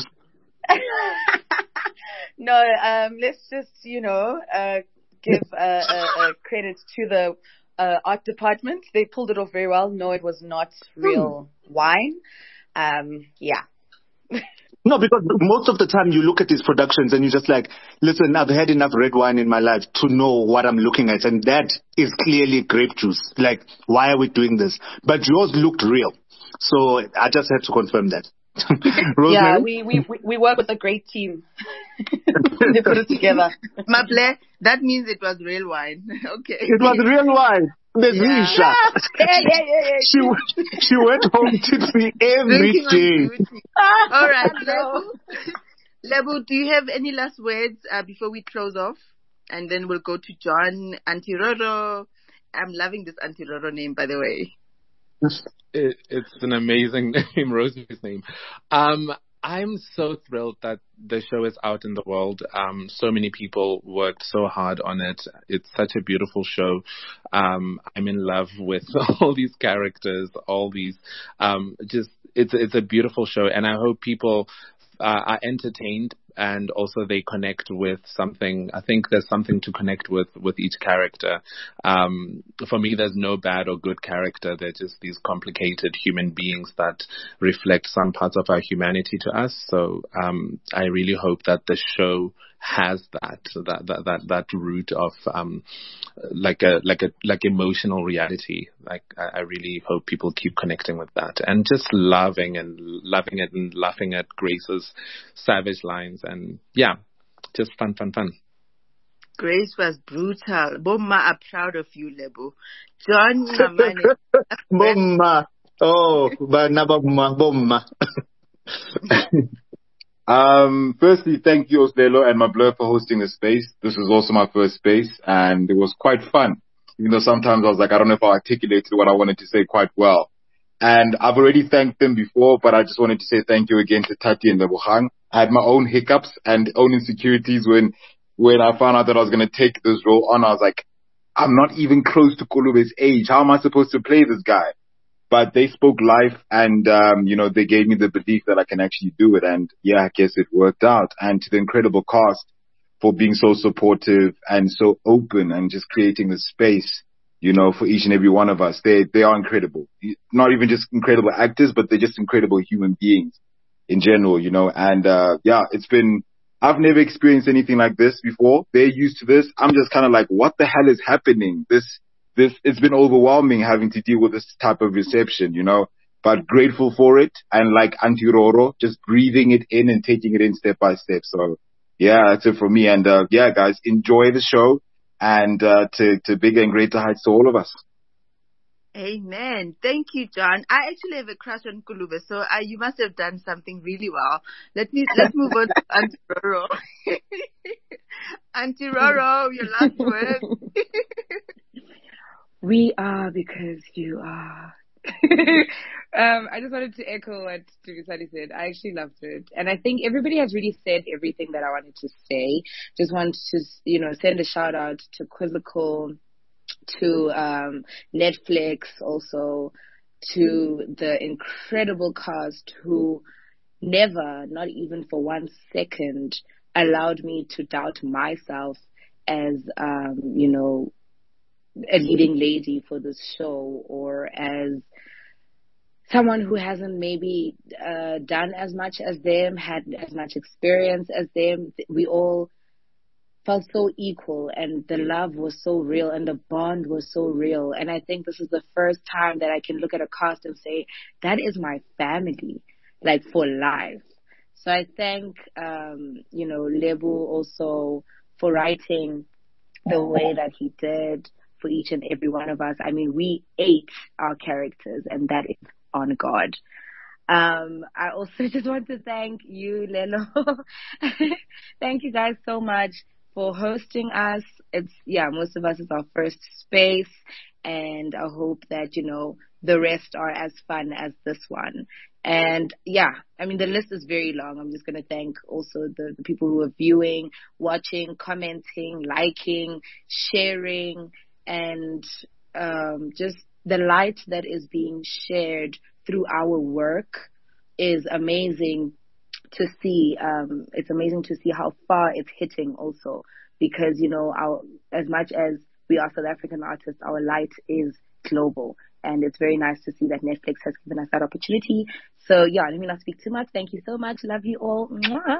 no, um, let's just you know uh, give uh, uh, uh, credit to the uh, art department. They pulled it off very well. No, it was not real hmm. wine. Um, yeah. No, because most of the time you look at these productions and you're just like, listen, I've had enough red wine in my life to know what I'm looking at. And that is clearly grape juice. Like, why are we doing this? But yours looked real. So I just had to confirm that. yeah, we, we, we work with a great team. They put it together. Maple, that means it was real wine. Okay. It was real wine. The yeah. yeah, yeah, yeah, yeah. She, she went home tipsy every day. All right, Lebu. Lebu, do you have any last words uh, before we close off? And then we'll go to John, Auntie Roro. I'm loving this Auntie Roro name, by the way. It, it's an amazing name, Rosemary's name. Um, I'm so thrilled that the show is out in the world. Um, so many people worked so hard on it. It's such a beautiful show. Um, I'm in love with all these characters, all these, um, just, it's, it's a beautiful show. And I hope people uh, are entertained and also they connect with something. I think there's something to connect with, with each character. Um, for me, there's no bad or good character. They're just these complicated human beings that reflect some parts of our humanity to us. So, um, I really hope that the show has that, that, that, that, that root of, um, like a, like a, like emotional reality. Like, I, I really hope people keep connecting with that and just loving and loving it and laughing at Grace's savage lines. And yeah, just fun, fun, fun. Grace was brutal. Bomma are proud of you, Lebo. John, Mamane. Bomma. Oh, Bomma, Bomma. Um, firstly, thank you, Oslelo and Mablur, for hosting the space. This was also my first space, and it was quite fun. Even though sometimes I was like, I don't know if I articulated what I wanted to say quite well. And I've already thanked them before, but I just wanted to say thank you again to Tati and Lebogang. I had my own hiccups and own insecurities when, when I found out that I was going to take this role on. I was like, I'm not even close to Kulube's age. How am I supposed to play this guy? But they spoke life and, um, you know, they gave me the belief that I can actually do it. And yeah, I guess it worked out. And to the incredible cast for being so supportive and so open and just creating the space, you know, for each and every one of us. They, they are incredible. Not even just incredible actors, but they're just incredible human beings in general, you know, and, uh, yeah, it's been, I've never experienced anything like this before. They're used to this. I'm just kind of like, what the hell is happening? This, this, it's been overwhelming having to deal with this type of reception, you know, but grateful for it. And like Auntie Roro, just breathing it in and taking it in step by step. So yeah, that's it for me. And, uh, yeah, guys, enjoy the show and, uh, to, to bigger and greater heights to all of us. Amen. Thank you, John. I actually have a crush on Kulube, so uh, you must have done something really well. Let me, let's move on to Auntie Roro. Auntie Roro, your last word. We are because you are. um, I just wanted to echo what Tubisani said. I actually loved it. And I think everybody has really said everything that I wanted to say. Just want to, you know, send a shout out to Quizzical, to um, Netflix, also to the incredible cast who never, not even for one second, allowed me to doubt myself as, um, you know, a leading lady for this show, or as someone who hasn't maybe uh, done as much as them, had as much experience as them. We all felt so equal, and the love was so real, and the bond was so real. And I think this is the first time that I can look at a cast and say, that is my family, like for life. So I thank, um, you know, Lebu also for writing the way that he did for each and every one of us. I mean, we ate our characters, and that is on God. Um, I also just want to thank you, Lelo. Thank you guys so much for hosting us. It's, yeah, most of us is our first space, and I hope that, you know, the rest are as fun as this one. And yeah, I mean, the list is very long. I'm just going to thank also the, the people who are viewing, watching, commenting, liking, sharing, and um, just the light that is being shared through our work is amazing to see. Um, it's amazing to see how far it's hitting also, because, you know, our, as much as we are South African artists, our light is global, and it's very nice to see that Netflix has given us that opportunity. So yeah, let me not speak too much. Thank you so much. Love you all. Mwah.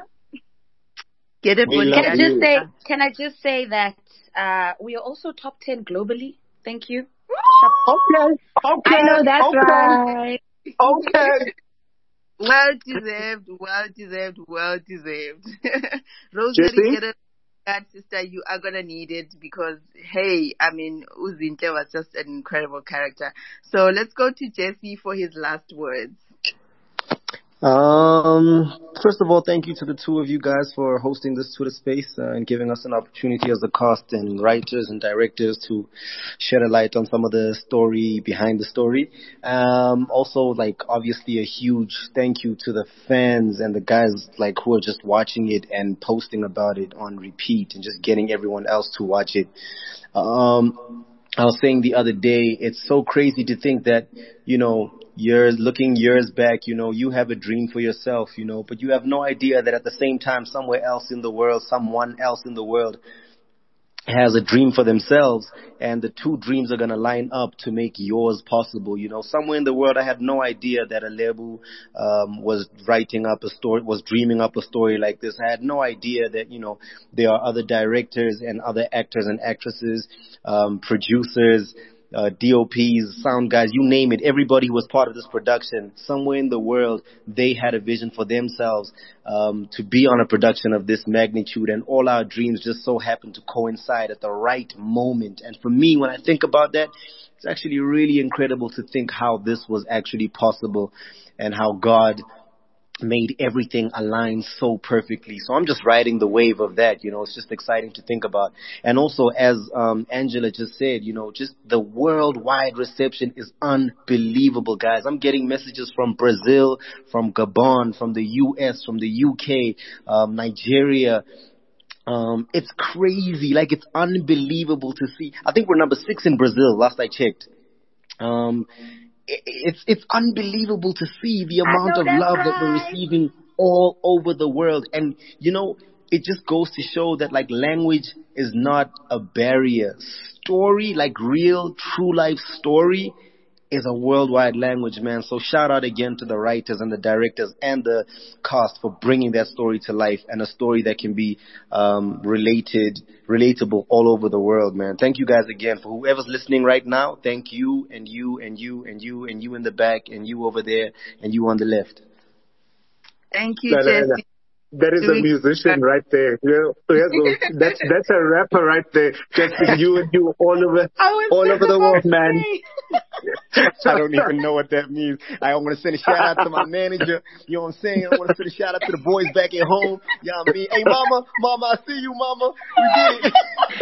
Get it. Can I just say, can I just say that uh, we are also top ten globally. Thank you. Okay. Okay. I know that's okay. right. Okay. Well deserved, well deserved, well deserved. Rosemary, get it, God, sister, you are gonna need it, because hey, I mean, Uzinhle was just an incredible character. So let's go to Jesse for his last words. Um, first of all, thank you to the two of you guys for hosting this Twitter space uh, and giving us an opportunity as a cast and writers and directors to shed a light on some of the story behind the story. Um, also, like, obviously a huge thank you to the fans and the guys, like, who are just watching it and posting about it on repeat and just getting everyone else to watch it. Um, I was saying the other day, it's so crazy to think that, you know, years, looking years back, you know, you have a dream for yourself, you know, but you have no idea that at the same time, somewhere else in the world, someone else in the world has a dream for themselves, and the two dreams are going to line up to make yours possible. You know, somewhere in the world, I had no idea that Alebu um, was writing up a story, was dreaming up a story like this. I had no idea that, you know, there are other directors and other actors and actresses, um, producers, uh, D O Ps, sound guys, you name it. Everybody who was part of this production, somewhere in the world, they had a vision for themselves um, to be on a production of this magnitude, and all our dreams just so happened to coincide at the right moment. And for me, when I think about that, it's actually really incredible to think how this was actually possible and how God made everything align so perfectly. So I'm just riding the wave of that, you know. It's just exciting to think about. And also, as um, Angela just said, you know, just the worldwide reception is unbelievable, guys. I'm getting messages from Brazil, from Gabon, from the U S, from the U K, um, Nigeria. Um, it's crazy. Like, it's unbelievable to see. I think we're number six in Brazil, last I checked. Um, It's it's unbelievable to see the amount of love right. that we're receiving all over the world. And, you know, it just goes to show that like language is not a barrier. Story, like real, true life story, is a worldwide language, man. So shout out again to the writers and the directors and the cast for bringing that story to life, and a story that can be um, related, relatable all over the world, man. Thank you guys again. For whoever's listening right now, thank you and you and you and you and you in the back and you over there and you on the left. Thank you, Jesse. That is a musician right there. Yeah, that's that's a rapper right there. Just you and you all over all over the world, man. I don't even know what that means. I want to send a shout out to my manager. You know what I'm saying? I want to send a shout out to the boys back at home. You know what I mean? Hey, mama, mama, I see you, mama. We did it.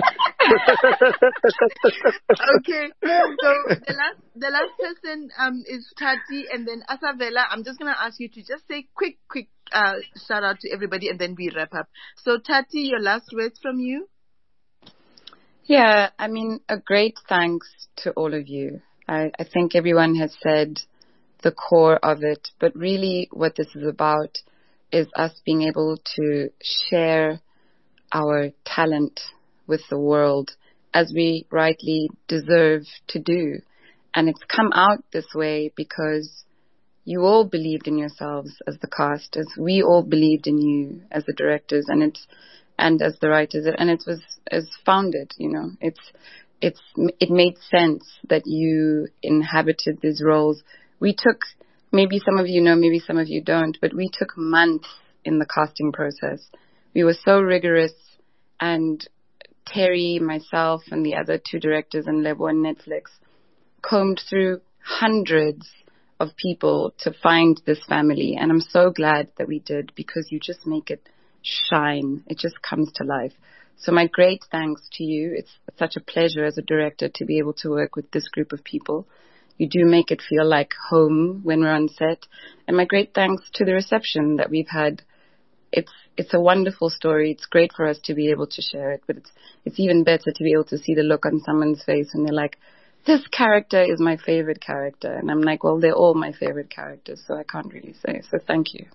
Okay, so the last the last person um is Tati, and then Asavela. I'm just gonna ask you to just say quick, quick uh shout out to everybody, and then we wrap up. So Tati, your last words from you. Yeah, I mean, a great thanks to all of you. I, I think everyone has said the core of it, but really what this is about is us being able to share our talent with the world as we rightly deserve to do. And it's come out this way because you all believed in yourselves as the cast, as we all believed in you as the directors and it's and as the writers, and it was as founded, you know. It's it's it made sense that you inhabited these roles. We took, maybe some of you know, maybe some of you don't, but we took months in the casting process. We were so rigorous, and Terry, myself, and the other two directors and Lebo and Netflix combed through hundreds of people to find this family. And I'm so glad that we did, because you just make it shine. It just comes to life. So my great thanks to you. It's such a pleasure as a director to be able to work with this group of people. You do make it feel like home when we're on set. And my great thanks to the reception that we've had. It's it's a wonderful story. It's great for us to be able to share it, but it's it's even better to be able to see the look on someone's face when they're like, this character is my favorite character. And I'm like, well, they're all my favorite characters, so I can't really say. So thank you.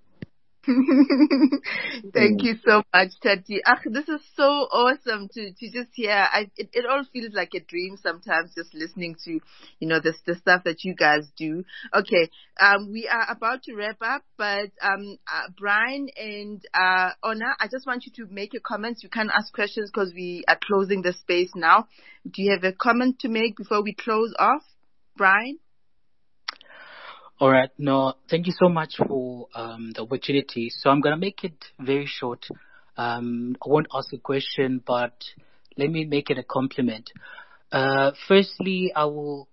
Thank you so much, Tati. Ah, this is so awesome to, to just hear. I, it, it all feels like a dream sometimes, just listening to, you know, the, the stuff that you guys do. Okay, um, we are about to wrap up, but um, uh, Brian and uh, Ona, I just want you to make your comments. You can't ask questions because we are closing the space now. Do you have a comment to make before we close off, Brian? All right. No, thank you so much for um, the opportunity. So I'm going to make it very short. Um, I won't ask a question, but let me make it a compliment. Uh, firstly, I will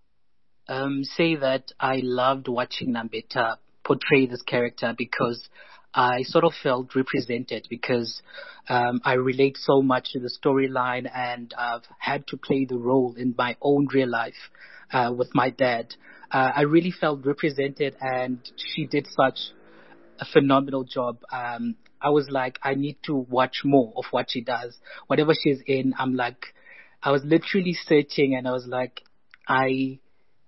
um, say that I loved watching Nambeta portray this character because I sort of felt represented, because um, I relate so much to the storyline, and I've had to play the role in my own real life uh, with my dad. Uh, I really felt represented, and she did such a phenomenal job. Um, I was like, I need to watch more of what she does. Whatever she's in, I'm like, I was literally searching, and I was like, I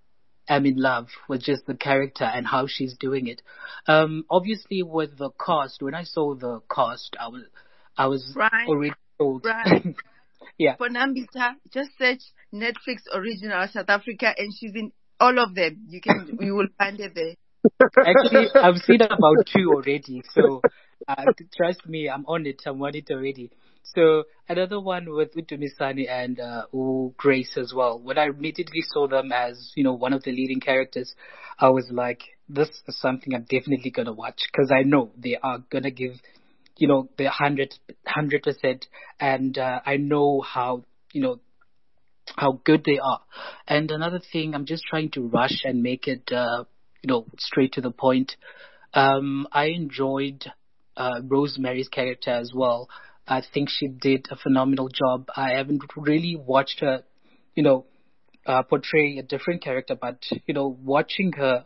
am in love with just the character and how she's doing it. Um, obviously, with the cast, when I saw the cast, I was, I was Brian, already told. Brian. Yeah. For Nambeta, just search Netflix original South Africa, and she's in all of them. You can, you will find it there. Actually, I've seen about two already. So, uh, trust me, I'm on it. I'm on it already. So, another one with Utumisani and uh, U Grace as well. When I immediately saw them as, you know, one of the leading characters, I was like, this is something I'm definitely going to watch, because I know they are going to give, you know, the hundred, hundred percent. And uh, I know how, you know, how good they are. And another thing, I'm just trying to rush and make it, uh, you know, straight to the point. Um, I enjoyed uh, Rosemary's character as well. I think she did a phenomenal job. I haven't really watched her, you know, uh, portray a different character, but, you know, watching her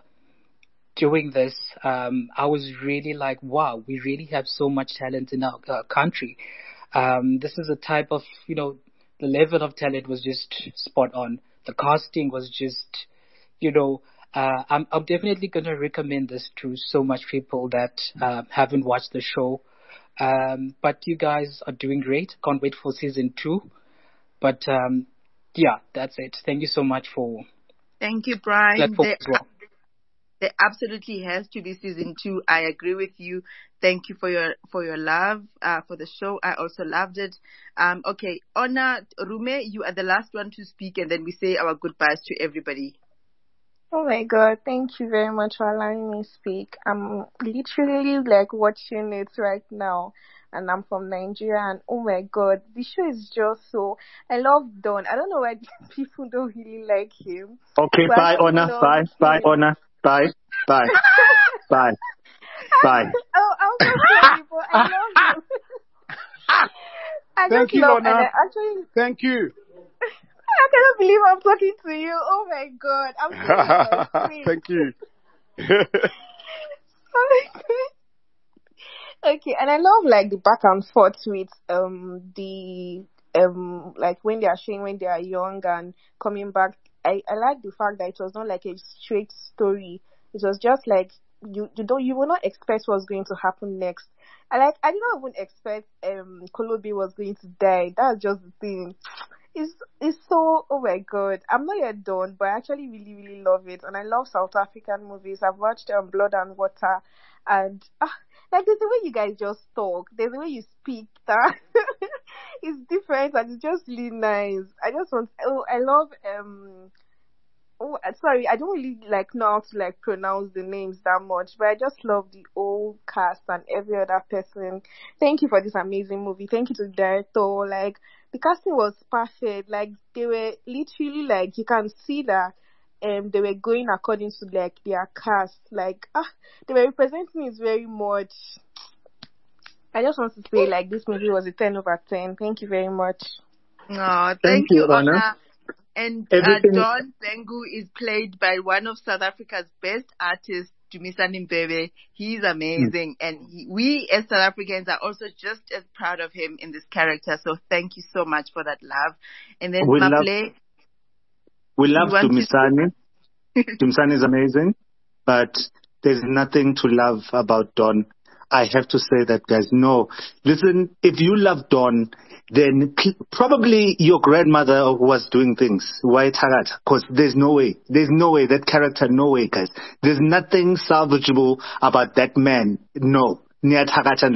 doing this, um, I was really like, wow, we really have so much talent in our uh, country. Um, this is a type of, you know, the level of talent was just spot on. The casting was just, you know, uh, I'm, I'm definitely going to recommend this to so much people that uh, haven't watched the show. Um, but you guys are doing great. Can't wait for season two. But um, yeah, that's it. Thank you so much for. Thank you, Brian. Platform There, as well. there absolutely has to be season two. I agree with you. Thank you for your for your love uh, for the show. I also loved it. Um, okay, Ona Rume, you are the last one to speak, and then we say our goodbyes to everybody. Oh my God, thank you very much for allowing me to speak. I'm literally like watching it right now, and I'm from Nigeria, and oh my God, the show is just so, I love Don. I don't know why people don't really like him. Okay, bye, Ona, bye, bye, Ona, bye, bye, bye, bye. Oh, I'm so sorry, but I love him. I Thank just you, love, Ona. and I actually, Thank you. I cannot believe I'm talking to you. Oh my God, I'm so sorry. Thank you. Okay, and I love like the back and forth with um the um like when they are showing when they are young and coming back. I, I like the fact that it was not like a straight story. It was just like you you don't you will not expect what's going to happen next. I like I did not even expect um Kolobi was going to die. That's just the thing. It's it's so, oh my God, I'm not yet done, but I actually really really love it, and I love South African movies. I've watched um, Blood and Water, and ah, like there's the way you guys just talk, there's the way you speak that it's different and it's just really nice. I just want oh I love um oh sorry I don't really like know how to like pronounce the names that much, but I just love the old cast and every other person. Thank you for this amazing movie. Thank you to the director. Like the casting was perfect. Like they were literally like you can see that um they were going according to like their cast. Like ah they were representing it very much. I just want to say like this movie was a ten over ten. Thank you very much. Oh, thank, thank you, you, Ona. Ona. And uh, Don Bengu is played by one of South Africa's best artists, Dumisani Mbebe. He's amazing. Mm. And he, we as South Africans are also just as proud of him in this character. So thank you so much for that love. And then we Maple. Love, we love Dumisani. Dumisani is amazing. But there's nothing to love about Don. I have to say that, guys. No. Listen, if you love Don, then p- probably your grandmother was doing things. Why Tagat? Because there's no way. There's no way. That character, no way, guys. There's nothing salvageable about that man. No. That's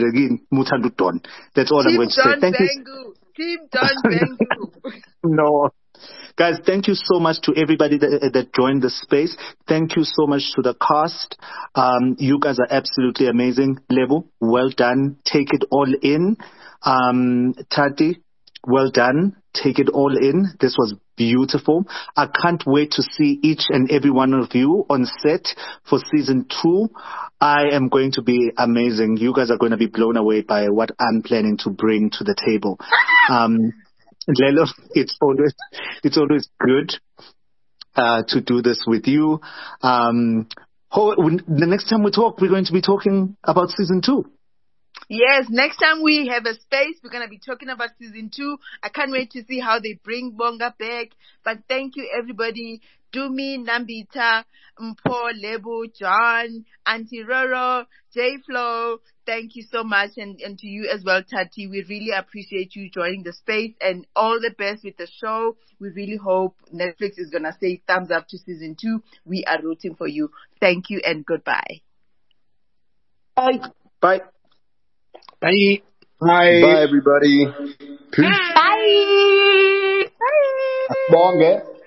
all Team I'm going to Don say. Thank Bengu. you. Team Don Bengu. No. Guys, thank you so much to everybody that, that joined the space. Thank you so much to the cast. Um, you guys are absolutely amazing. Lebu, well done. Take it all in. Um, Tati, well done. Take it all in. This was beautiful. I can't wait to see each and every one of you on set for season two. I am going to be amazing. You guys are going to be blown away by what I'm planning to bring to the table. Um, Lelo, it's always it's always good uh, to do this with you. Um, ho- the next time we talk, we're going to be talking about season two. Yes, next time we have a space, we're going to be talking about season two. I can't wait to see how they bring Bonga back. But thank you, everybody. Dumi, Nambita, Mpo, Lebu, John, Auntie Roro, J-Flow. Thank you so much. And, and to you as well, Tati. We really appreciate you joining the space and all the best with the show. We really hope Netflix is going to say thumbs up to season two. We are rooting for you. Thank you and goodbye. Bye. Bye. Bye. Bye. Bye, everybody. Peace. Bye. Bye. Bonga.